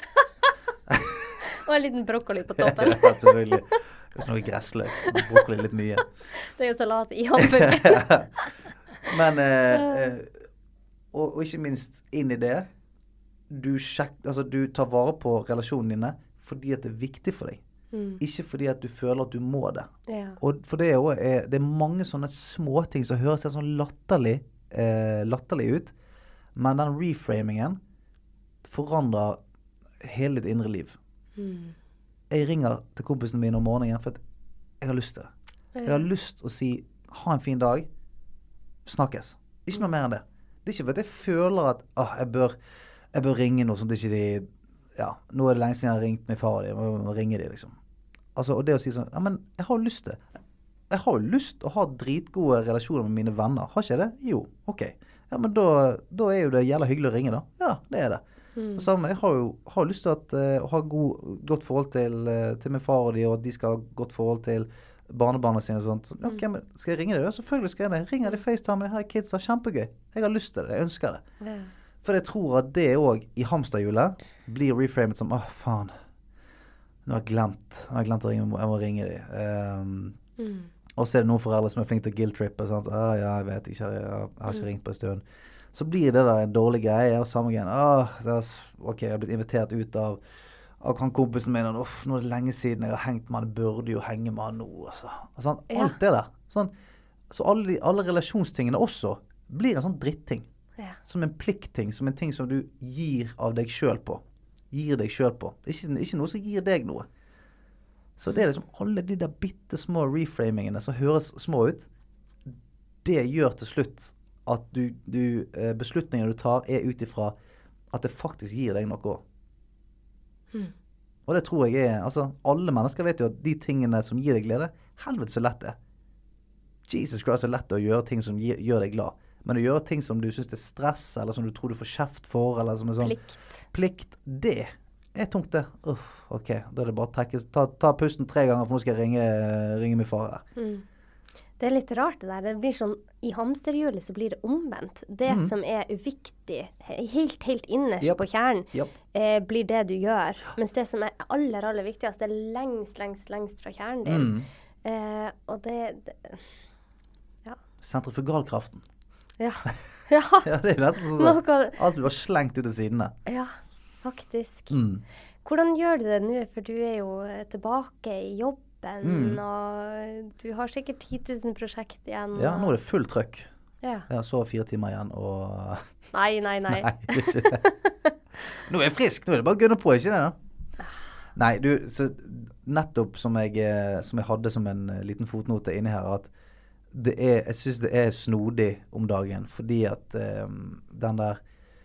Og en liten broccoli på toppen. Ja, selvfølgelig. Det er noe gressløk. Broccoli litt mye. Det er jo salat i hamburger. Men, eh, og, og ikke minst inn i det, du, sjek, altså, du tar vare på relasjonene dine fordi at det er viktig for deg. Mm. Ikke fordi at du føler at du må det. Ja. Og for det er, er, det er mange sånne små ting som høres sånn latterlig, eh, latterlig ut, men den reframingen forandrer hele ditt indre liv. Mm. Jeg ringer til kompisen min om morgenen for at jeg har lyst til det. Jeg har lyst til å si, ha en fin dag, snakkes. Ikke noe mer enn det. Det er ikke for at jeg føler at ah, jeg, bør, jeg bør ringe noe sånn at ikke de, ja, nå er det lenge siden jeg har ringt min far og de, jeg må ringe de liksom. Altså, og det å si sånn, ja, men jeg har lyst til jeg har lyst til å ha dritgode relasjoner med mine venner. Har ikke jeg det? Jo, ok. Ja, men da, da er jo det jævla hyggelig å ringe da. Ja, det er det. Mm. Og sammen, jeg har jo har lyst til at, uh, å ha god, godt forhold til, uh, til min far og de, og at de skal ha godt forhold til barnebarna sine og sånt. Så, ok, men skal jeg ringe deg? Ja, selvfølgelig skal jeg det. Ringer de FaceTime, det her er kids, det er kjempegøy. Jeg har lyst til det, jeg ønsker det. Ja. For jeg tror at det også i hamsterhjulet blir reframet som, åh, faen, nå har jeg glemt, nå har jeg glemt å ringe, jeg må ringe de. Um, mm. Og så er det noen foreldre som er flinke til guilt-trippe, sant? Ah, ja, jeg vet ikke, jeg har, jeg har ikke mm. ringt på en stund. Så blir det da en dårlig greie, og samme greie, ah, er, ok, jeg har blitt invitert ut av av han kompisen min, og nå er det lenge siden jeg har hengt med han, burde jo henge med han nå. Altså. Sånn, ja. Alt det der. Sånn, så alle, de, alle relasjonstingene også blir en sånn dritting. Ja. Som en pliktting, som en ting som du gir av deg selv på. Gir deg selv på. Ikke, ikke noe som gir deg noe. Så det er liksom alle de der bitte små reframingene som høres små ut, det gjør til slutt at du, du, beslutningene du tar er utifra at det faktisk gir deg noe. Mm. Og det tror jeg er, altså alle mennesker vet jo at de tingene som gir deg glede, helvete så lett det. Jesus Christ, så lett å gjøre ting som gir, gjør deg glad. Men å gjøre ting som du synes er stress, eller som du tror du får kjeft for, eller som er sånn plikt. Plikt, det er tungt det. Uff, ok, da er det bare å trekke, ta, ta pusten tre ganger, for nå skal jeg ringe, ringe min far her. Mm. Det er litt rart det der. Det blir sånn, i hamsterhjulet så blir det omvendt. Det mm. som er uviktig, helt, helt innerst yep. på kjernen, yep. eh, blir det du gjør. Mens det som er aller, aller viktigst, det er lengst, lengst, lengst fra kjernen din. Mm. Eh, og det, det ja. Sentrifugalkraften. Ja. Ja. Ja, det er nesten sånn at alt blir slengt ut til sidene. Ja, faktisk. Mm. Hvordan gjør du det nå? For du er jo tilbake i jobben, mm. og du har sikkert ti tusen prosjekt igjen. Ja, nå er det full trøkk. Ja. Jeg har så fire timer igjen, og... Nei, nei, nei. Nei, det er ikke det. Nå er jeg frisk, nå er det bare å gunne på, ikke det da? Nei, du, så nettopp som jeg, som jeg hadde som en liten fotnote inne her, at det er, jeg synes det er snodig om dagen, fordi at um, den der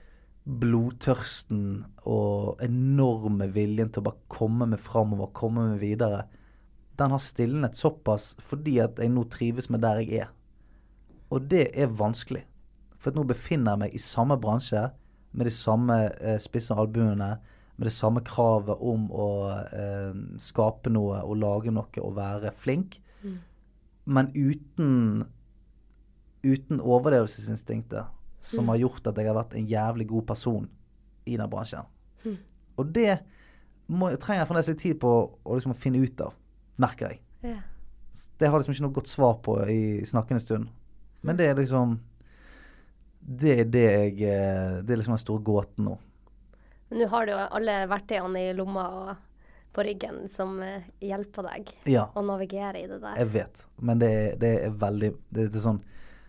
blodtørsten og enorme viljen til å bare komme meg fremover, komme meg videre, den har stilnet såpass fordi at jeg nå trives med der jeg er. Og det er vanskelig. For nå befinner jeg meg i samme bransje, med de samme eh, spisse albuene, med det samme kravet om å eh, skape noe, og lage noe, og være flink. Mm. Men uten, uten overlevelsesinstinktet, som mm. har gjort at jeg har vært en jævlig god person i den bransjen. Mm. Og det må, trenger jeg for litt tid på å liksom finne ut av, merker jeg. Yeah. Det har liksom ikke noe godt svar på i snakkende stund. Men det er liksom, det er det jeg, det er liksom en stor gåte nå. Men nå har du jo alle verktøyene i lomma og på ryggen som uh, hjelper deg ja. Å navigere i det der. Jeg vet, men det, det er veldig, det, det er sånn,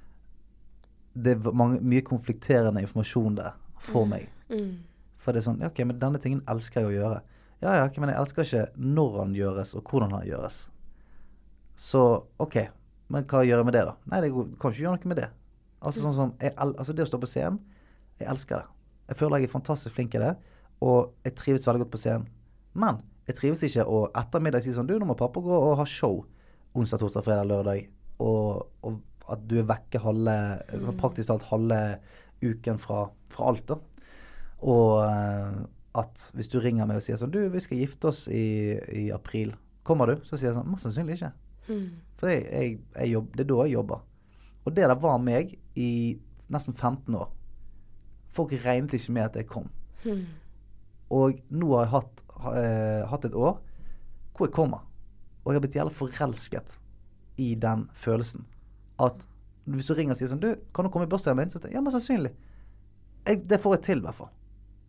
det er mange, mye konflikterende informasjon der for mm. meg. Mm. For det er sånn, ja, ok, men denne tingen elsker jeg å gjøre. Ja, ja, ok, men jeg elsker ikke når han gjøres og hvordan han gjøres. Så, ok, men hva gjør jeg med det da? Nei, det kan ikke gjøre noe med det. Altså sånn som, jeg, altså det å stå på scenen, jeg elsker det. Jeg føler jeg er fantastisk flink i det, og jeg trives veldig godt på scenen. Men jeg trives ikke å ettermiddag si sånn, du, nå må pappa gå og ha show onsdag, torsdag, fredag, lørdag, og, og at du er vekke halve, mm. sånn praktisk talt halve uken fra, fra alt da. Og at hvis du ringer meg og sier sånn, du, vi skal gifte oss i, i april, kommer du? Så sier jeg sånn, mest sannsynlig ikke. Mm. For jeg, jeg, jeg jobb, det er da jeg jobber. Og det der var meg i nesten femten år. Folk regnet ikke med at jeg kom. Mm. Og nå har jeg hatt, uh, hatt et år hvor jeg kommer. Og jeg har blitt jævlig forelsket i den følelsen. At hvis du ringer og sier sånn, du, kan du komme i bursdagen min? Så jeg, ja, men sannsynlig. Jeg, det får jeg til i hvert fall.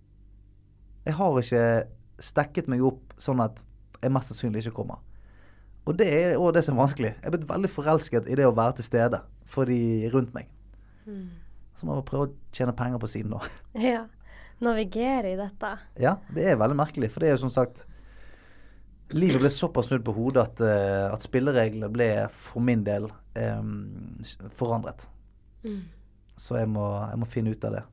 Jeg har ikke stekket meg opp sånn at jeg mest sannsynlig ikke kommer. Og det er også det som er vanskelig. Jeg er blitt veldig forelsket i det å være til stede for de rundt meg. Mm. Så må jeg prøve å tjene penger på siden da. Ja, navigere i dette. Ja, det er veldig merkelig, for det er jo som sagt, livet ble såpass snudd på hodet at, uh, at spillereglene ble for min del um, forandret. Mm. Så jeg må, jeg må finne ut av det.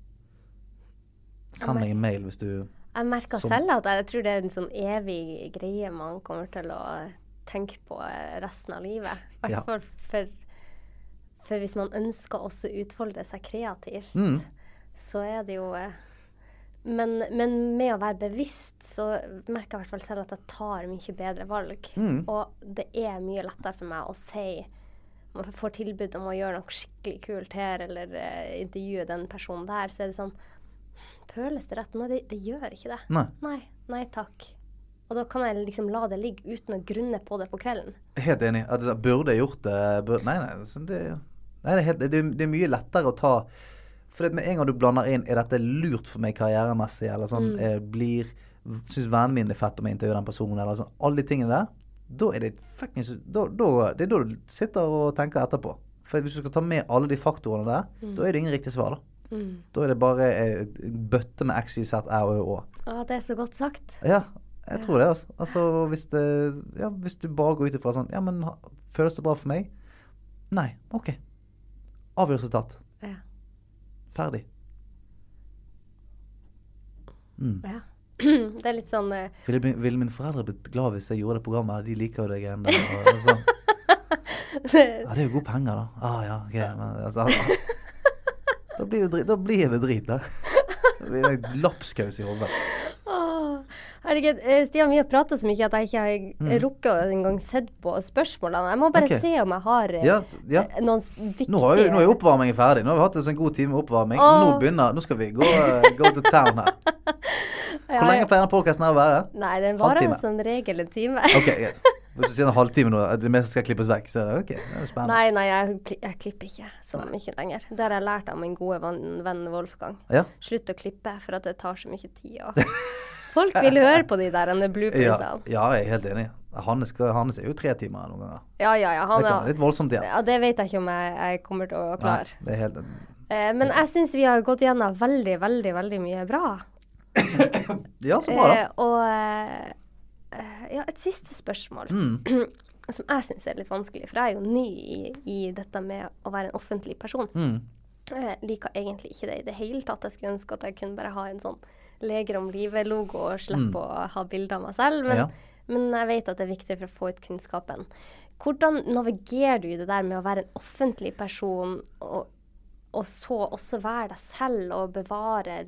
Send meg en mail hvis du... Jeg merker som, selv at jeg tror det er en sånn evig greie man kommer til å tenke på resten av livet. I hvert fall ja. for, for hvis man ønsker også å utfolde seg kreativt, mm. så er det jo... Men, men med å være bevisst, så merker jeg i hvert fall selv at jeg tar mye bedre valg. Mm. Og det er mye lettere for meg å si, man får tilbud om å gjøre noe skikkelig kult her, eller uh, intervjue den personen der, så er det sånn, føles det rett? Nei, det, det gjør ikke det. Nei. Nei, nei takk. Og da kan jeg liksom la det ligge uten å grunne på det på kvelden. Helt enig. At jeg burde jeg gjort det? Burde, nei, nei. Det, nei det, er helt, det, det er mye lettere å ta. For med en gang du blander inn, er dette lurt for meg karrieremessig? Eller sånn, mm. jeg blir, synes vennen min er fett om jeg intervjuer den personen, eller sånn. Alle de tingene der, da er det fucking, da, da, det er da du sitter og tenker etterpå. For hvis du skal ta med alle de faktorene der, mm. da er det ingen riktig svar da. Mm. Da er det bare en bøtte med X, Y, Z, Æ og Å. Ja, det er så godt sagt. Ja, jeg tror det altså. Altså, hvis, det, ja, hvis du bare går ut ifra sånn, ja, men føles det bra for meg? Nei, ok. Avgjørelse tatt. Ja. Ferdig. Mm. Ja. Det er litt sånn... Uh... Ville, ville mine foreldre blitt glad hvis jeg gjorde det programmet? De liker jo deg enda. Og, og sånn. Ja, det er jo gode penger da. Ah, ja, ok. Men, altså, Da blir det drit, da blir det drit da. Det blir en lapskaus i hodet. Åh, herregud, Stian, vi har pratet så mye at jeg ikke har Mm. rukket å en gang sett på spørsmålene. Jeg må bare Ok. se om jeg har eh, Ja, ja. noen s- viktige... Nå, har jo, nå er oppvarmingen ferdig. Nå har vi hatt en sånn god time med oppvarming. Åh. Nå begynner, nå skal vi gå, go to town her. Ja, Hvor lenge ja. pleier denne podcasten her å være? Nei, den varer Halvtime. som regel en time. Ok, greit. Hvis du sier en halvtime nå, at det meste skal klippes vekk, så er det ok. Det er jo spennende. Nei, nei, jeg, kli- jeg klipper ikke så mye lenger. Det har jeg lært av min gode venn, venn Wolfgang. Ja. Slutt å klippe, for at det tar så mye tid. Og folk vil høre på de der, denne Ja, bloopersene. ja, jeg er helt enig. Hannes, skal, Hannes er jo tre timer noen ganger. Ja, ja, ja. Han, Det kan være litt voldsomt igjen. ja, det vet jeg ikke om jeg, jeg kommer til å Nei, klare. det er helt... Eh, men jeg synes vi har gått gjennom veldig, veldig, veldig mye bra. Ja, så bra da. Eh, og eh, eh, ja, et siste spørsmål, Mm, som jeg synes er litt vanskelig, for jeg er jo ny i, i dette med å være en offentlig person. mm, Jeg liker egentlig ikke det i det hele tatt. Jeg skulle ønske at jeg kunne bare ha en sånn Leger om livet-logo og slippe Mm. å ha bilder av meg selv, men, Ja. men jeg vet at det er viktig for å få ut kunnskapen. Hvordan navigerer du i det der med å være en offentlig person, og, og så også være deg selv og bevare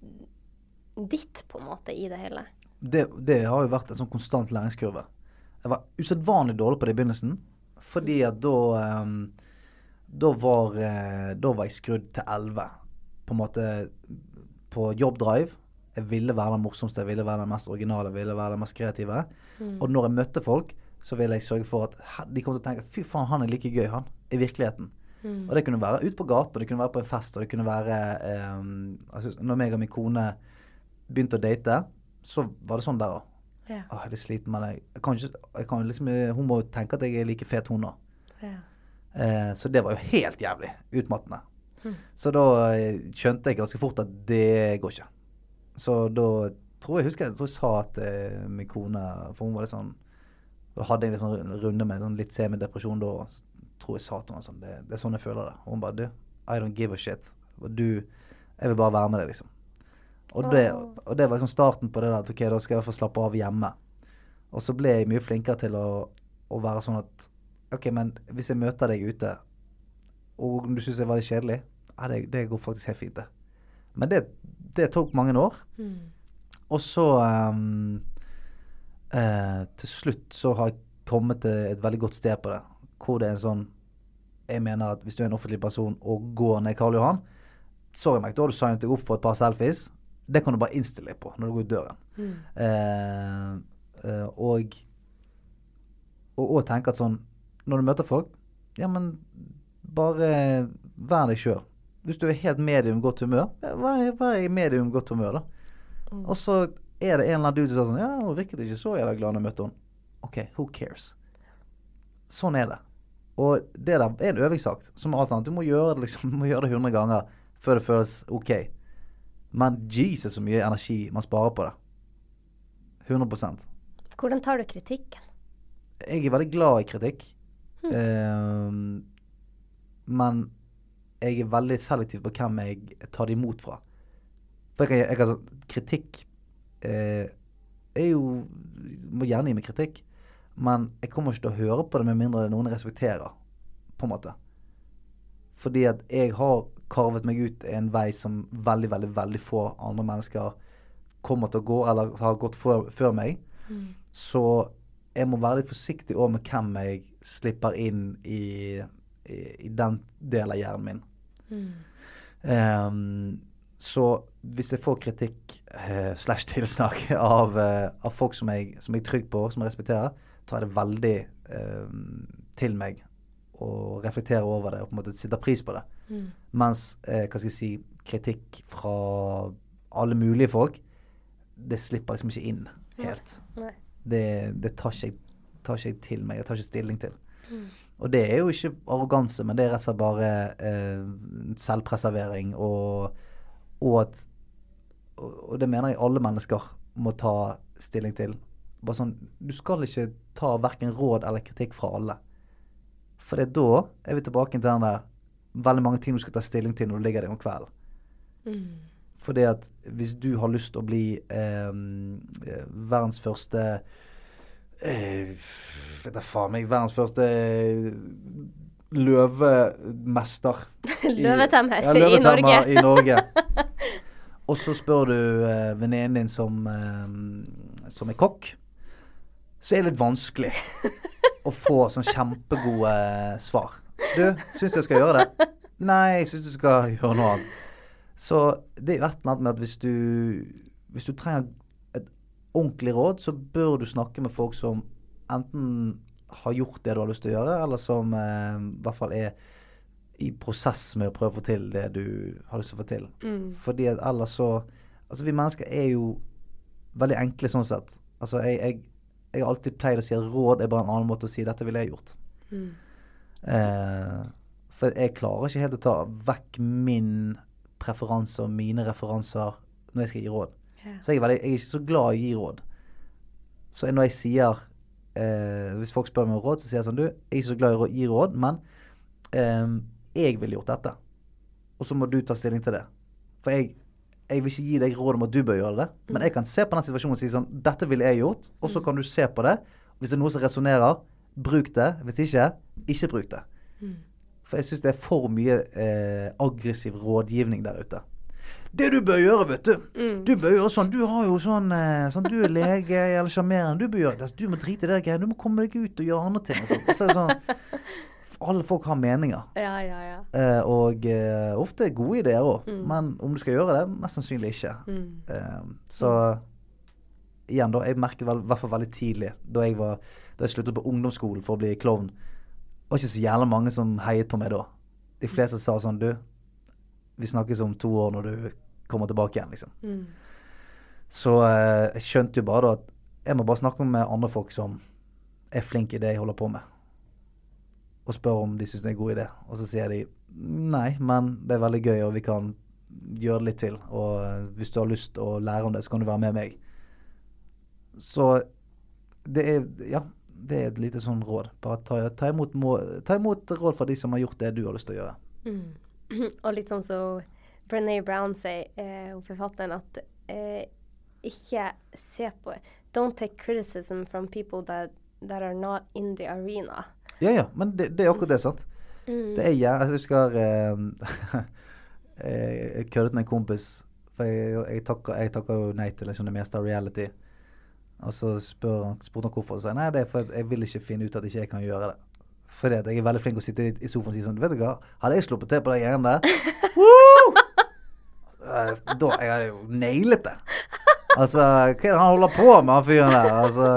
ditt på en måte i det hele? det, det har jo vært en sånn konstant læringskurve. Jeg var usedvanlig dårlig på det i begynnelsen, fordi at da, ehm, da, var, eh, da var jeg skrudd til elleve. På en måte på jobbdrive. Jeg ville være den morsomste, jeg ville være den mest originale, jeg ville være den mest kreative. Mm. Og når jeg møtte folk, så ville jeg sørge for at he- de kom til å tenke, fy faen, han er like gøy, han, i virkeligheten. Mm. Og det kunne være ut på gaten, og det kunne være på en fest, og det kunne være, ehm, altså, når meg og min kone begynte å date, så var det sånn der også. Ja. Åh, jeg er litt sliten, men jeg, jeg kan ikke, jeg kan liksom, hun må jo tenke at jeg er like fet hun da. Ja. Eh, så det var jo helt jævlig utmattende. Mm. Så da eh, skjønte jeg ganske fort at det går ikke. Så da tror jeg, husker jeg, tror jeg sa at eh, min kone, for hun var litt sånn, da hadde jeg en litt sånn runde med sånn litt semi-depresjon da, og så tror jeg sa til henne sånn, det, det er sånn jeg føler det. Og hun bare, du, I don't give a shit. Og du, jeg vil bare være med deg liksom. Og det, og det var liksom starten på det der, at ok, da skal jeg i hvert fall slappe av hjemme. Og så ble jeg mye flinkere til å, å være sånn at, ok, men hvis jeg møter deg ute, og du synes jeg var litt kjedelig, ja, det, det går faktisk helt fint det. Men det, det tok mange år. Mm. Og så ehm, eh, til slutt så har jeg kommet til et veldig godt sted på det, hvor det er en sånn, jeg mener at hvis du er en offentlig person og går ned Karl Johan, sorry Mike, da har du signet deg opp for et par selfies. Det kan du bare innstille deg på når du går ut døren. Mm. Eh, eh, og, og, og tenke at sånn, når du møter folk, ja, men bare vær deg selv. Hvis du er helt medium godt humør, ja, vær, vær i medium godt humør da. Mm. Og så er det en eller annen dude som sier sånn, ja, hun virket ikke så jævla glad når jeg møtte henne. Ok, who cares? Sånn er det. Og det der er en øvingsakt, som alt annet. Du må gjøre det liksom, du må gjøre det hundre ganger før det føles ok. Men Jesus, så mye energi man sparer på det. hundre prosent. Hvordan tar du kritikken? Jeg er veldig glad i kritikk. Hmm. Ehm, men jeg er veldig selektiv på hvem jeg tar det imot fra. For jeg kan, jeg kan sånn, kritikk eh, er jo, må gjerne gi meg kritikk, men jeg kommer ikke til å høre på det med mindre det er noen jeg respekterer, på en måte. Fordi at jeg har karvet meg ut en vei som veldig, veldig, veldig få andre mennesker kommer til å gå, eller har gått før, før meg. Mm. Så jeg må være litt forsiktig også med hvem jeg slipper inn i, i, i den delen av hjernen min. Mm. Um, så hvis jeg får kritikk eh, slash tilsnakk av, eh, av folk som jeg, som jeg er trygg på, som jeg respekterer, tar jeg det veldig eh, til meg og reflekterer over det og på en måte sitter pris på det. Mm. Mens, eh, hva skal jeg si, kritikk fra alle mulige folk, det slipper liksom ikke inn helt. Nei. Det, det tar, ikke jeg, tar ikke jeg til meg, jeg tar ikke stilling til. Mm. Og det er jo ikke arroganse, men det er rett og slett bare eh, selvpreservering, og, og at, og, og det mener jeg alle mennesker må ta stilling til. Bare sånn, du skal ikke ta hverken råd eller kritikk fra alle. For det er da er vi tilbake til den der, veldig mange ting du skal ta stilling til når du ligger der om kvelden. Mm. Fordi at hvis du har lyst til å bli eh, verdens første eh, vet jeg faen meg, verdens første løvemester Løvetemmer ja, i løvetemmer Norge. i Norge. Og så spør du eh, venninnen din som, eh, som er kokk, så er det litt vanskelig å få sånn kjempegode svar. Du, synes du jeg skal gjøre det? Nei, jeg synes du skal gjøre noe annet. Så det er jo et eller annet med at hvis du, hvis du trenger et ordentlig råd, så bør du snakke med folk som enten har gjort det du har lyst til å gjøre, eller som eh, i hvert fall er i prosess med å prøve å få til det du har lyst til å få til. Mm. Fordi at ellers så, altså vi mennesker er jo veldig enkle sånn sett. Altså jeg, jeg, jeg har alltid pleid å si at råd er bare en annen måte å si dette ville jeg gjort. Mm. Eh, for jeg klarer ikke helt å ta vekk min preferanse og mine referanser når jeg skal gi råd. Yeah. Så jeg er, veldig, jeg er ikke så glad i å gi råd. Så når jeg sier, eh, hvis folk spør meg om råd, så sier jeg sånn, du, jeg er ikke så glad i å gi råd, men eh, jeg ville gjort dette. Og så må du ta stilling til det. For jeg, jeg vil ikke gi deg råd om at du bør gjøre det, men jeg kan se på den situasjonen og si sånn, dette ville jeg gjort, og så kan du se på det. Hvis det er noe som resonerer, bruk det. Hvis ikke, ikke bruk det. Mm. For jeg synes det er for mye eh, aggressiv rådgivning der ute. Det du bør gjøre, vet du. Mm. Du bør gjøre sånn. Du har jo sånn, eh, sånn du er lege eller charmerende. Du bør gjøre det. Du må drite i det der. Du må komme deg ut og gjøre andre ting. Og så, og så er det sånn, alle folk har meninger. Ja, ja, ja. Eh, og eh, ofte gode ideer også. Mm. Men om du skal gjøre det, mest sannsynlig ikke. Mm. Eh, så igjen da, jeg merket vel, i hvert fall veldig tidlig, da jeg, var, da jeg sluttet på ungdomsskolen for å bli klovn, det var ikke så jævlig mange som heiet på meg da. De fleste sa sånn, du, vi snakkes om to år når du kommer tilbake igjen, liksom. Mm. Så eh, jeg skjønte jo bare da at jeg må bare snakke med andre folk som er flinke i det jeg holder på med. Og spør om de synes det er en god idé. Og så sier de, nei, men det er veldig gøy, og vi kan gjøre det litt til. Og uh, hvis du har lyst å lære om det, så kan du være med meg. Så det er, ja, det er et lite sånn råd. Bare ta, ta, imot, må, ta imot råd fra de som har gjort det du har lyst til å gjøre. Mm. Og litt sånn så Brené Brown sier, eh, forfatteren, at eh, ikke se på, don't take criticism from people that, that are not in the arena. Ja, ja, men det, det er akkurat det, sant? Mm. Det er jeg, jeg husker eh, jeg køddet med en kompis, for jeg, jeg, takker, jeg takker jo nei til liksom, det meste av reality. Og så spør han, spurte han hvorfor, og sa nei, det er for at jeg vil ikke finne ut at ikke jeg kan gjøre det. Fordi at jeg er veldig flink å sitte i, i sofaen og si sånn, vet du hva, hadde jeg sluppet til på det greiene der, woo! Da jeg hadde jo nailet det. Altså, hva er det han holder på med, han fyren der? Altså...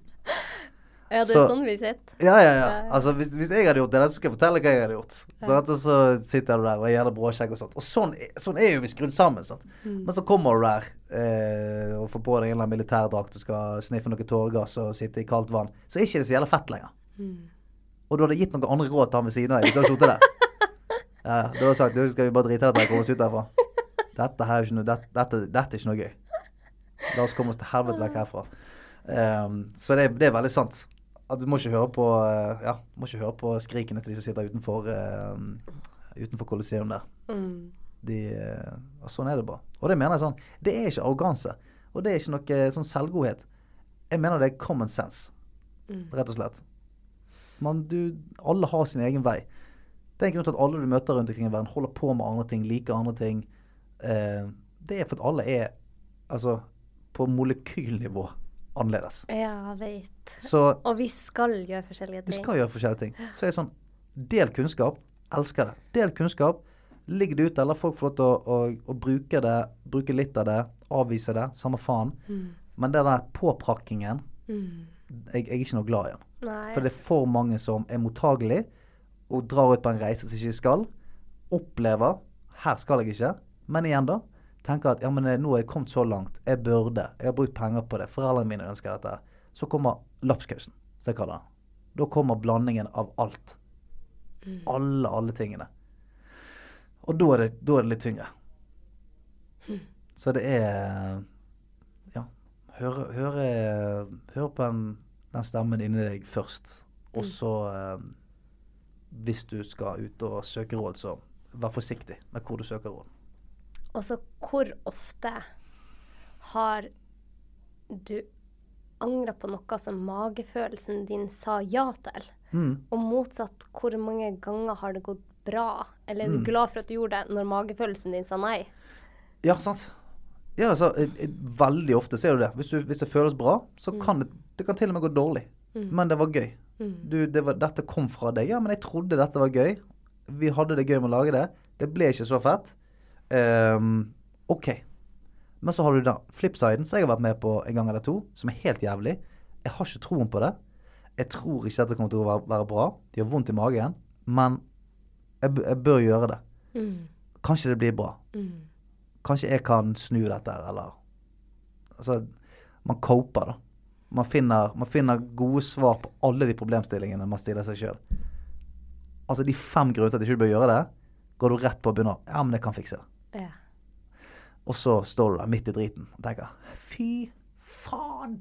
Ja, det er så, sånn vi sitter. Ja, ja, ja. Altså, hvis, hvis jeg hadde gjort det, så skal jeg fortelle hva jeg hadde gjort. Ja. Så, og så sitter du der og gjør det bråskjegg og sånt. Og sånn, sånn er jo vi skrudd sammen, sant? Mm. Men så kommer du der eh, og får på deg en eller annen militærdrakt, du skal sniffe noe tårgass og sitte i kaldt vann. Så er ikke det så jævla fett lenger. Mm. Og du hadde gitt noen andre råd til han ved siden av deg, hvis du hadde suttet der. Ja, du hadde sagt, du skal vi bare drite dette og komme oss ut derfra. Dette her er ikke noe, dette, dette, dette er ikke noe gøy. La oss komme oss til helvete vekk herfra. Um, så det, det er veldig sant. At du må ikke høre på, ja, må ikke høre på skrikene til de som sitter utenfor, uh, utenfor Colosseum der. Mm. De, uh, sånn er det bare. Og det mener jeg sånn, det er ikke arroganse, og det er ikke noe sånn selvgodhet. Jeg mener det er common sense, mm. rett og slett. Men du, alle har sin egen vei. Det er en grunn til at alle du møter rundt omkring i verden holder på med andre ting, liker andre ting. Uh, det er for at alle er, altså, på molekylnivå annerledes. Ja, jeg vet. Så, og vi skal gjøre forskjellige ting. Vi skal gjøre forskjellige ting. Så er det sånn, del kunnskap, elsker det. Del kunnskap, ligg det ut, eller folk får lov til å, å, å bruke det, bruke litt av det, avvise det, samme faen. Mm. Men det der påprakkingen, mm. jeg, jeg er ikke noe glad i den. Nei, for det er for mange som er mottagelig, og drar ut på en reise som ikke skal, opplever, her skal jeg ikke, men igjen da, tenker at ja, men nå er jeg kommet så langt, jeg burde, jeg har brukt penger på det, foreldrene mine ønsker dette. Så kommer lapskausen, så jeg kaller det. Da kommer blandingen av alt. Mm. Alle, alle tingene. Og da er det, da er det litt tyngre. Mm. Så det er, ja, høre, høre, høre på den, den stemmen inni deg først. Og så, eh, hvis du skal ut og søke råd, så vær forsiktig med hvor du søker råd. Og så hvor ofte har du angret på noe som magefølelsen din sa ja til? Mm. Og motsatt, hvor mange ganger har det gått bra? Eller er du mm. glad for at du gjorde det når magefølelsen din sa nei? Ja, sant. Ja, altså, veldig ofte ser du det. Hvis, du, hvis det føles bra, så kan det, det kan til og med gå dårlig. Mm. Men det var gøy. Mm. Du, det var, dette kom fra deg. Ja, men jeg trodde dette var gøy. Vi hadde det gøy med å lage det. Det ble ikke så fett. Um, ok. Men så har du da flipsiden, som jeg har vært med på en gang eller to, som er helt jævlig. Jeg har ikke troen på det. Jeg tror ikke dette kommer til å være, være bra. Det gjør vondt i magen. Men jeg, jeg bør gjøre det. Mm. Kanskje det blir bra. Mm. Kanskje jeg kan snu dette, eller altså, man coper da. Man finner, man finner gode svar på alle de problemstillingene man stiller seg selv. Altså de fem grunner til at du ikke bør gjøre det, går du rett på å begynne. Ja, men jeg kan fikse det. Ja. Og så står du der midt i driten og tenker, fy faen!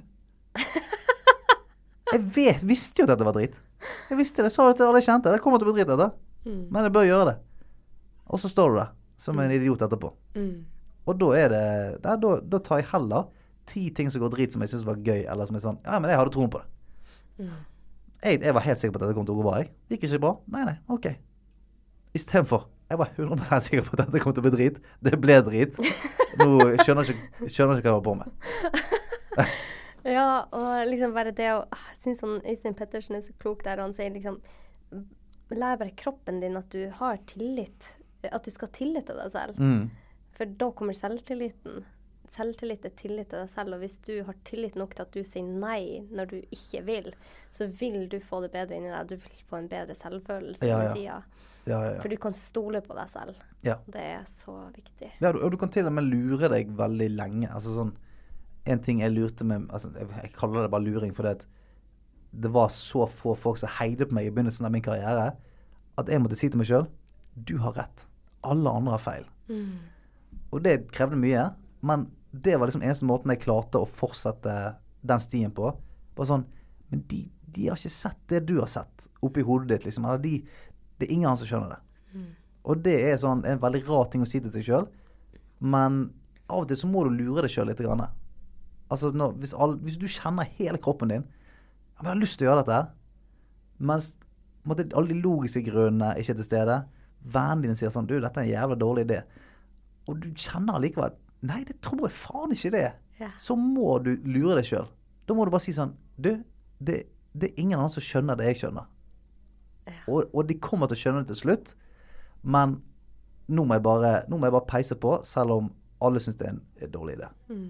Jeg vet, visste jo at dette var drit. Jeg visste det, sa det til alle jeg kjente. Det kommer til å bli drit etter. Mm. Men jeg bør gjøre det. Og så står du der som en idiot etterpå. Mm. Og da er det, da, da, da tar jeg heller ti ting som går drit som jeg synes var gøy, eller som er sånn, ja, men jeg hadde troen på det. Mm. Jeg, jeg var helt sikker på at dette kom til å gå bra, jeg. Gikk ikke bra? Nei, nei, ok. I stedet for, jeg var hundre prosent sikker på at dette kom til å bli drit. Det ble drit. Nå skjønner jeg ikke, skjønner ikke hva jeg var på med. Ja, og liksom bare det å, jeg synes sånn, Øystein Pettersen er så klok der, og han sier liksom, lær bare kroppen din at du har tillit, at du skal ha tillit til deg selv. Mm. For da kommer selvtilliten. Selvtillit er tillit til deg selv, og hvis du har tillit nok til at du sier nei når du ikke vil, så vil du få det bedre inni deg. Du vil få en bedre selvfølelse ja, i ja. tida. Ja, ja, ja. For du kan stole på deg selv. Ja. Det er så viktig. Ja, og du kan til og med lure deg veldig lenge. Altså sånn, en ting jeg lurte med, altså jeg, jeg kaller det bare luring, for det at det var så få folk som heide på meg i begynnelsen av min karriere, at jeg måtte si til meg selv, du har rett. Alle andre har feil. Mm. Og det krevde mye, men det var liksom eneste måten jeg klarte å fortsette den stien på. Bare sånn, men de, de har ikke sett det du har sett oppi hodet ditt, liksom. Eller de, det er ingen annen som skjønner det. Mm. Og det er sånn en veldig rar ting å si til seg selv, men av og til så må du lure deg selv litt grann. Altså, når, hvis, all, hvis du kjenner hele kroppen din, jeg har lyst til å gjøre dette her, mens måtte, alle de logiske grunnene ikke er til stede, vennen din sier sånn, du, dette er en jævla dårlig idé. Og du kjenner likevel, nei, det tror jeg faen ikke det. Ja. Så må du lure deg selv. Da må du bare si sånn, du, det, det er ingen annen som skjønner det jeg skjønner. Ja. Og, og de kommer til å skjønne det til slutt, men nå må jeg bare, nå må jeg bare peise på, selv om alle synes det er en, en dårlig idé. Mm.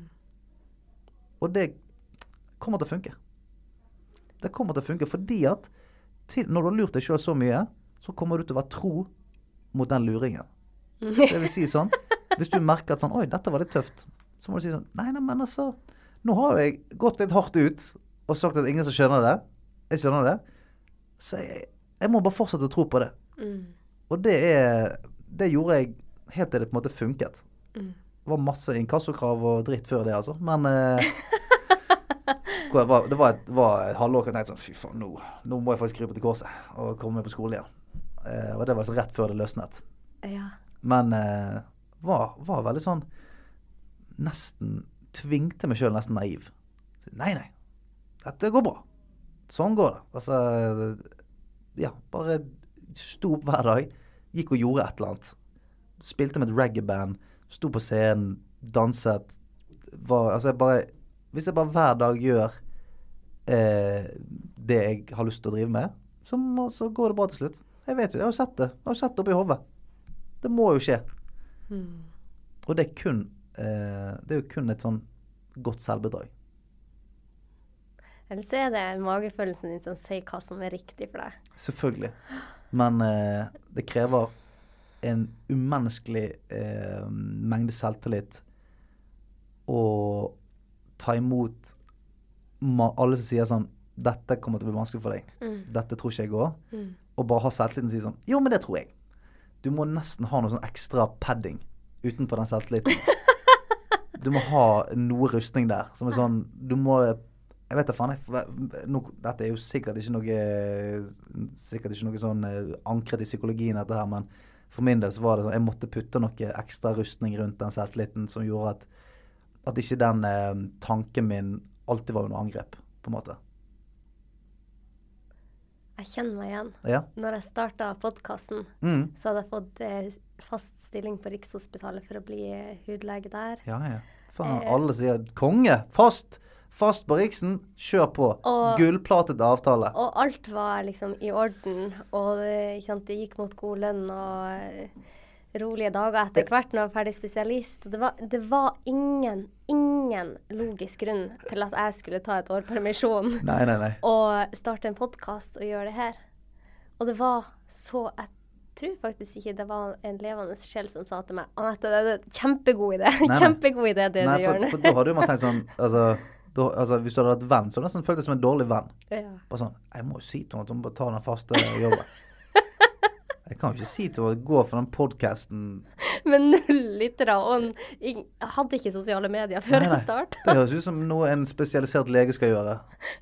Og det kommer til å funke. Det kommer til å funke, fordi at til, når du har lurt deg selv så mye, så kommer du til å være tro mot den luringen. Det vil si sånn, hvis du merker at sånn, oi, dette var litt tøft, så må du si sånn, nei, nei, men altså, nå har jeg gått litt hardt ut, og sagt at ingen som skjønner det, jeg skjønner det, så jeg, jeg må bare fortsette å tro på det. Mm. Og det er, det gjorde jeg helt til det på en måte funket. Mm. Det var masse inkassokrav og dritt før det, altså, men eh, det var, det var et, var et halvår, og jeg tenkte sånn, fy faen, nå, nå må jeg faktisk krype til korset og komme med på skolen igjen. Eh, og det var altså rett før det løsnet. Ja. Men eh, var, var veldig sånn, nesten, tvingte meg selv nesten naiv. Nei, nei, dette går bra. Sånn går det. Altså, ja, bare sto opp hver dag, gikk og gjorde et eller annet. Spilte med et reggae-band, sto på scenen, danset. Var, altså, jeg bare, hvis jeg bare hver dag gjør eh, det jeg har lyst til å drive med, så, må, så går det bra til slutt. Jeg vet jo, jeg har sett det. Jeg har sett det opp i hodet. Det må jo skje. Mm. Og det er kun eh, det er jo kun et sånn godt selvbedrag. Eller så er det magefølelsen din som sier hva som er riktig for deg. Selvfølgelig. Men eh, det krever en umenneskelig eh, mengde selvtillit å ta imot alle som sier sånn, dette kommer til å bli vanskelig for deg. Mm. Dette tror ikke jeg går. Mm. Og bare ha selvtilliten og si sånn, jo, men det tror jeg. Du må nesten ha noe sånn ekstra padding utenpå den selvtilliten. Du må ha noe rustning der, som er sånn, du må, jeg vet da faen, jeg, no, dette er jo sikkert ikke noe, sikkert ikke noe sånn ankret i psykologien dette her, men for min del så var det sånn, jeg måtte putte noe ekstra rustning rundt den selvtilliten som gjorde at, at ikke den eh, tanken min alltid var under angrep, på en måte. Jeg kjenner meg igjen. Ja. Når jeg startet podcasten, mm. så hadde jeg fått eh, fast stilling på Rikshospitalet for å bli hudlege der. Ja, ja. Faen, alle sier konge, fast, fast på Riksen, kjør på. Og, Gullplatet avtale. Og alt var liksom i orden, og det, det gikk mot god lønn og rolige dager etter hvert når jeg var ferdig spesialist. Det var, det var ingen, ingen logisk grunn til at jeg skulle ta et år permisjon nei, nei, nei. og starte en podcast og gjøre det her. Og det var så et Jeg tror faktisk ikke det var en levende sjel som sa til meg Anette, det er en kjempegod idé. Nei, nei. Kjempegod idé det nei, du gjør nå. For, for da hadde jo man tenkt sånn, altså, da, altså hvis du hadde vært venn, så hadde det nesten følt det som en dårlig venn. Ja. Bare sånn, jeg må jo si til henne at hun må ta den faste jobben. Jeg kan jo ikke si til henne å gå for den podcasten. Men null lyttere, og jeg hadde ikke sosiale medier før nei, nei. jeg startet. Det høres ut som noe en spesialisert lege skal gjøre.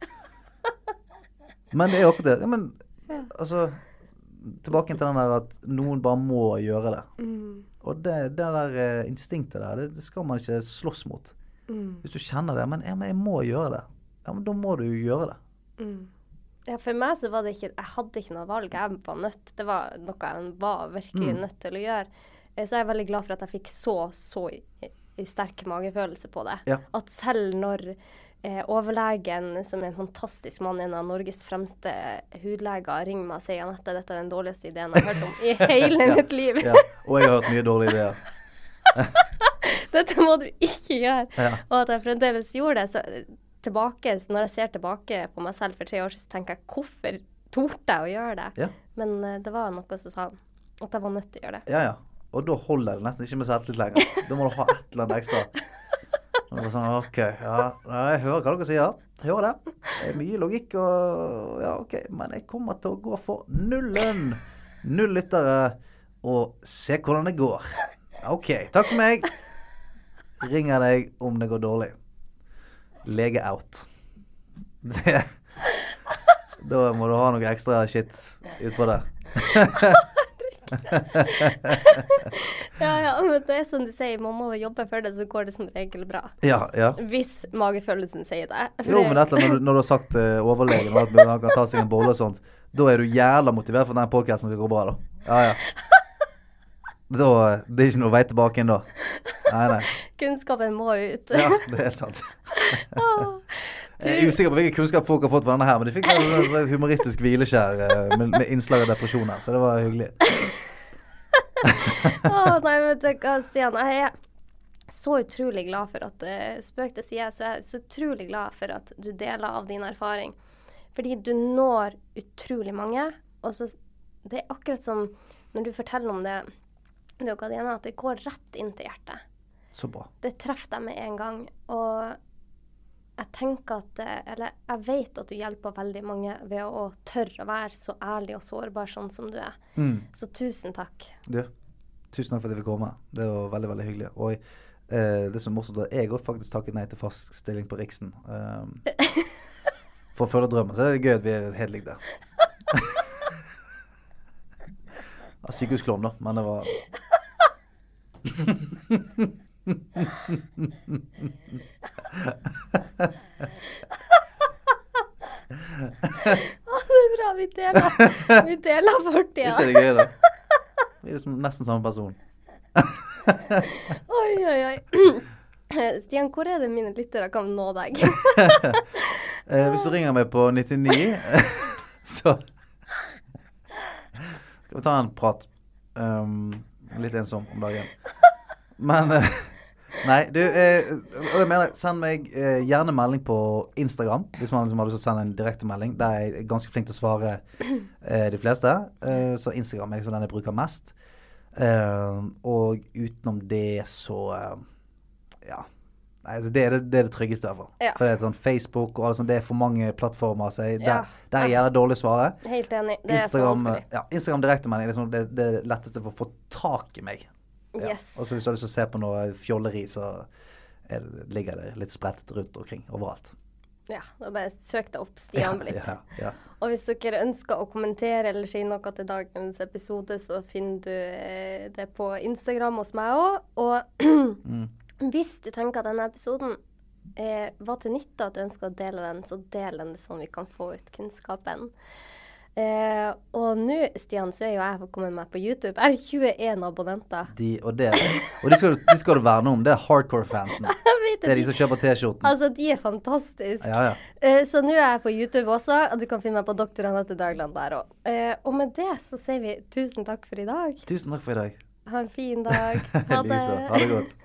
Men det er jo akkurat det. Ja, men, ja. altså... Tilbake til den der at noen bare må gjøre det. Mm. Og det, det der uh, instinktet der, det, det skal man ikke slåss mot. Mm. Hvis du kjenner det, men, ja, men jeg må gjøre det. Ja, men da må du gjøre det. Mm. Ja, for meg så var det ikke, jeg hadde ikke noe valg. Jeg var nødt. Det var noe jeg var virkelig mm. nødt til å gjøre. Så jeg er veldig glad for at jeg fikk så, så i, i sterk magefølelse på det. Ja. At selv når Eh, overlegen, som er en fantastisk mann, en av Norges fremste hudleger, ringer meg og sier Anette, dette er den dårligste ideen jeg har hørt om i hele ja, mitt liv. Ja. Og jeg har hørt mye dårlige ideer. Dette må du ikke gjøre. Ja. Og at jeg fremdeles gjorde det. Så tilbake, når jeg ser tilbake på meg selv for tre år siden, så tenker jeg, hvorfor torde jeg å gjøre det? Ja. Men uh, det var noe som sa at jeg var nødt til å gjøre det. Ja, ja. Og da holder det nesten ikke med selvtillit lenger. Da må du ha et eller annet ekstra. Og det var sånn, ok, ja, jeg hører hva dere sier, jeg hører det. Det er mye logikk, og ja, ok, men jeg kommer til å gå for nullen. Null lyttere, og se hvordan det går. Ok, takk for meg. Ringer deg om det går dårlig. Lege out. Det, da må du ha noe ekstra shit ut på det. ja, ja, men det er som du sier, man må jobbe for det, så går det som regel bra. Ja, ja. Hvis magefølelsen sier det. Jo, men etter når, når du har sagt uh, overlegen, og at man kan ta seg en bolle og sånt, da er du jævla motivert for at den podcasten skal gå bra, da. Ja, ja. Da, det er ikke noe vei tilbake inn da. Nei, nei. Kunnskapen må ut. Ja, det er helt sant. Jeg er usikker på hvilken kunnskap folk har fått for denne her, men de fikk et humoristisk hvileskjær med, med innslag av depresjon her, så det var hyggelig. Åh, nei, vet du hva, Stian, jeg er så utrolig glad for at, uh, spøk til side, så jeg er så utrolig glad for at du deler av din erfaring. Fordi du når utrolig mange, og så, det er akkurat som når du forteller om det, det at det går rett inn til hjertet. Så bra. Det treffer deg med en gang, og jeg tenker at, eller jeg vet at du hjelper veldig mange ved å tørre å være så ærlig og sårbar sånn som du er. Mm. Så tusen takk. Du, tusen takk for at jeg fikk komme. Det var veldig, veldig hyggelig. Og eh, det som er morsomt, er jeg har faktisk takket nei til fast stilling på Riksen. Um, for å følge drømmen, så er det gøy at vi er helt like der. Ja, sykehusklovn da, men det var... Å, det er bra, vi deler vi deler fortida. Det er det gøy da. Vi er liksom nesten samme person. Oi, oi, oi. Stian, hvor er det mine lyttere kan nå deg? eh, hvis du ringer meg på nittini, så skal vi ta en prat. Um, litt ensom om dagen. Men uh, nei, du, eh, jeg mener, send meg eh, gjerne melding på Instagram, hvis man liksom har lyst til å sende en direkte melding. Der er jeg ganske flink til å svare eh, de fleste. Eh, så Instagram er liksom den jeg bruker mest. Eh, og utenom det så, eh, ja, nei, altså det, er det, det er det tryggeste i hvert fall. Ja. For det er sånn Facebook og alt sånt, det er for mange plattformer, så jeg, der, ja. der er gjerne dårlig svare. Helt enig, det Instagram, er så vanskelig. Ja, Instagram direkte melding, liksom, det, det er det letteste for å få tak i meg. Ja. Yes. Og så hvis du har lyst til å se på noe fjolleri, så er det, ligger det litt spredt rundt omkring, overalt. Ja, da bare søk deg opp Stian Blipp. Ja, ja, ja. Og hvis dere ønsker å kommentere eller si noe til dagens episode, så finner du eh, det på Instagram hos meg også. Og mm. hvis du tenker at denne episoden eh, var til nytte, at du ønsker å dele den, så del den sånn vi kan få ut kunnskapen. Eh, og nå, Stian, så er jo jeg kommet meg på YouTube. Jeg er tjueen abonnenter. De, og det, og de skal, de skal du verne om. Det er hardcore-fansen. Det, det er de som kjøper T-skjorten. Altså, de er fantastiske. Ja, ja. Eh, så nå er jeg på YouTube også, og du kan finne meg på doktor Anette Dragland der også. Eh, og med det så sier vi tusen takk for i dag. Tusen takk for i dag. Ha en fin dag. Ha det. Lisa, ha det godt.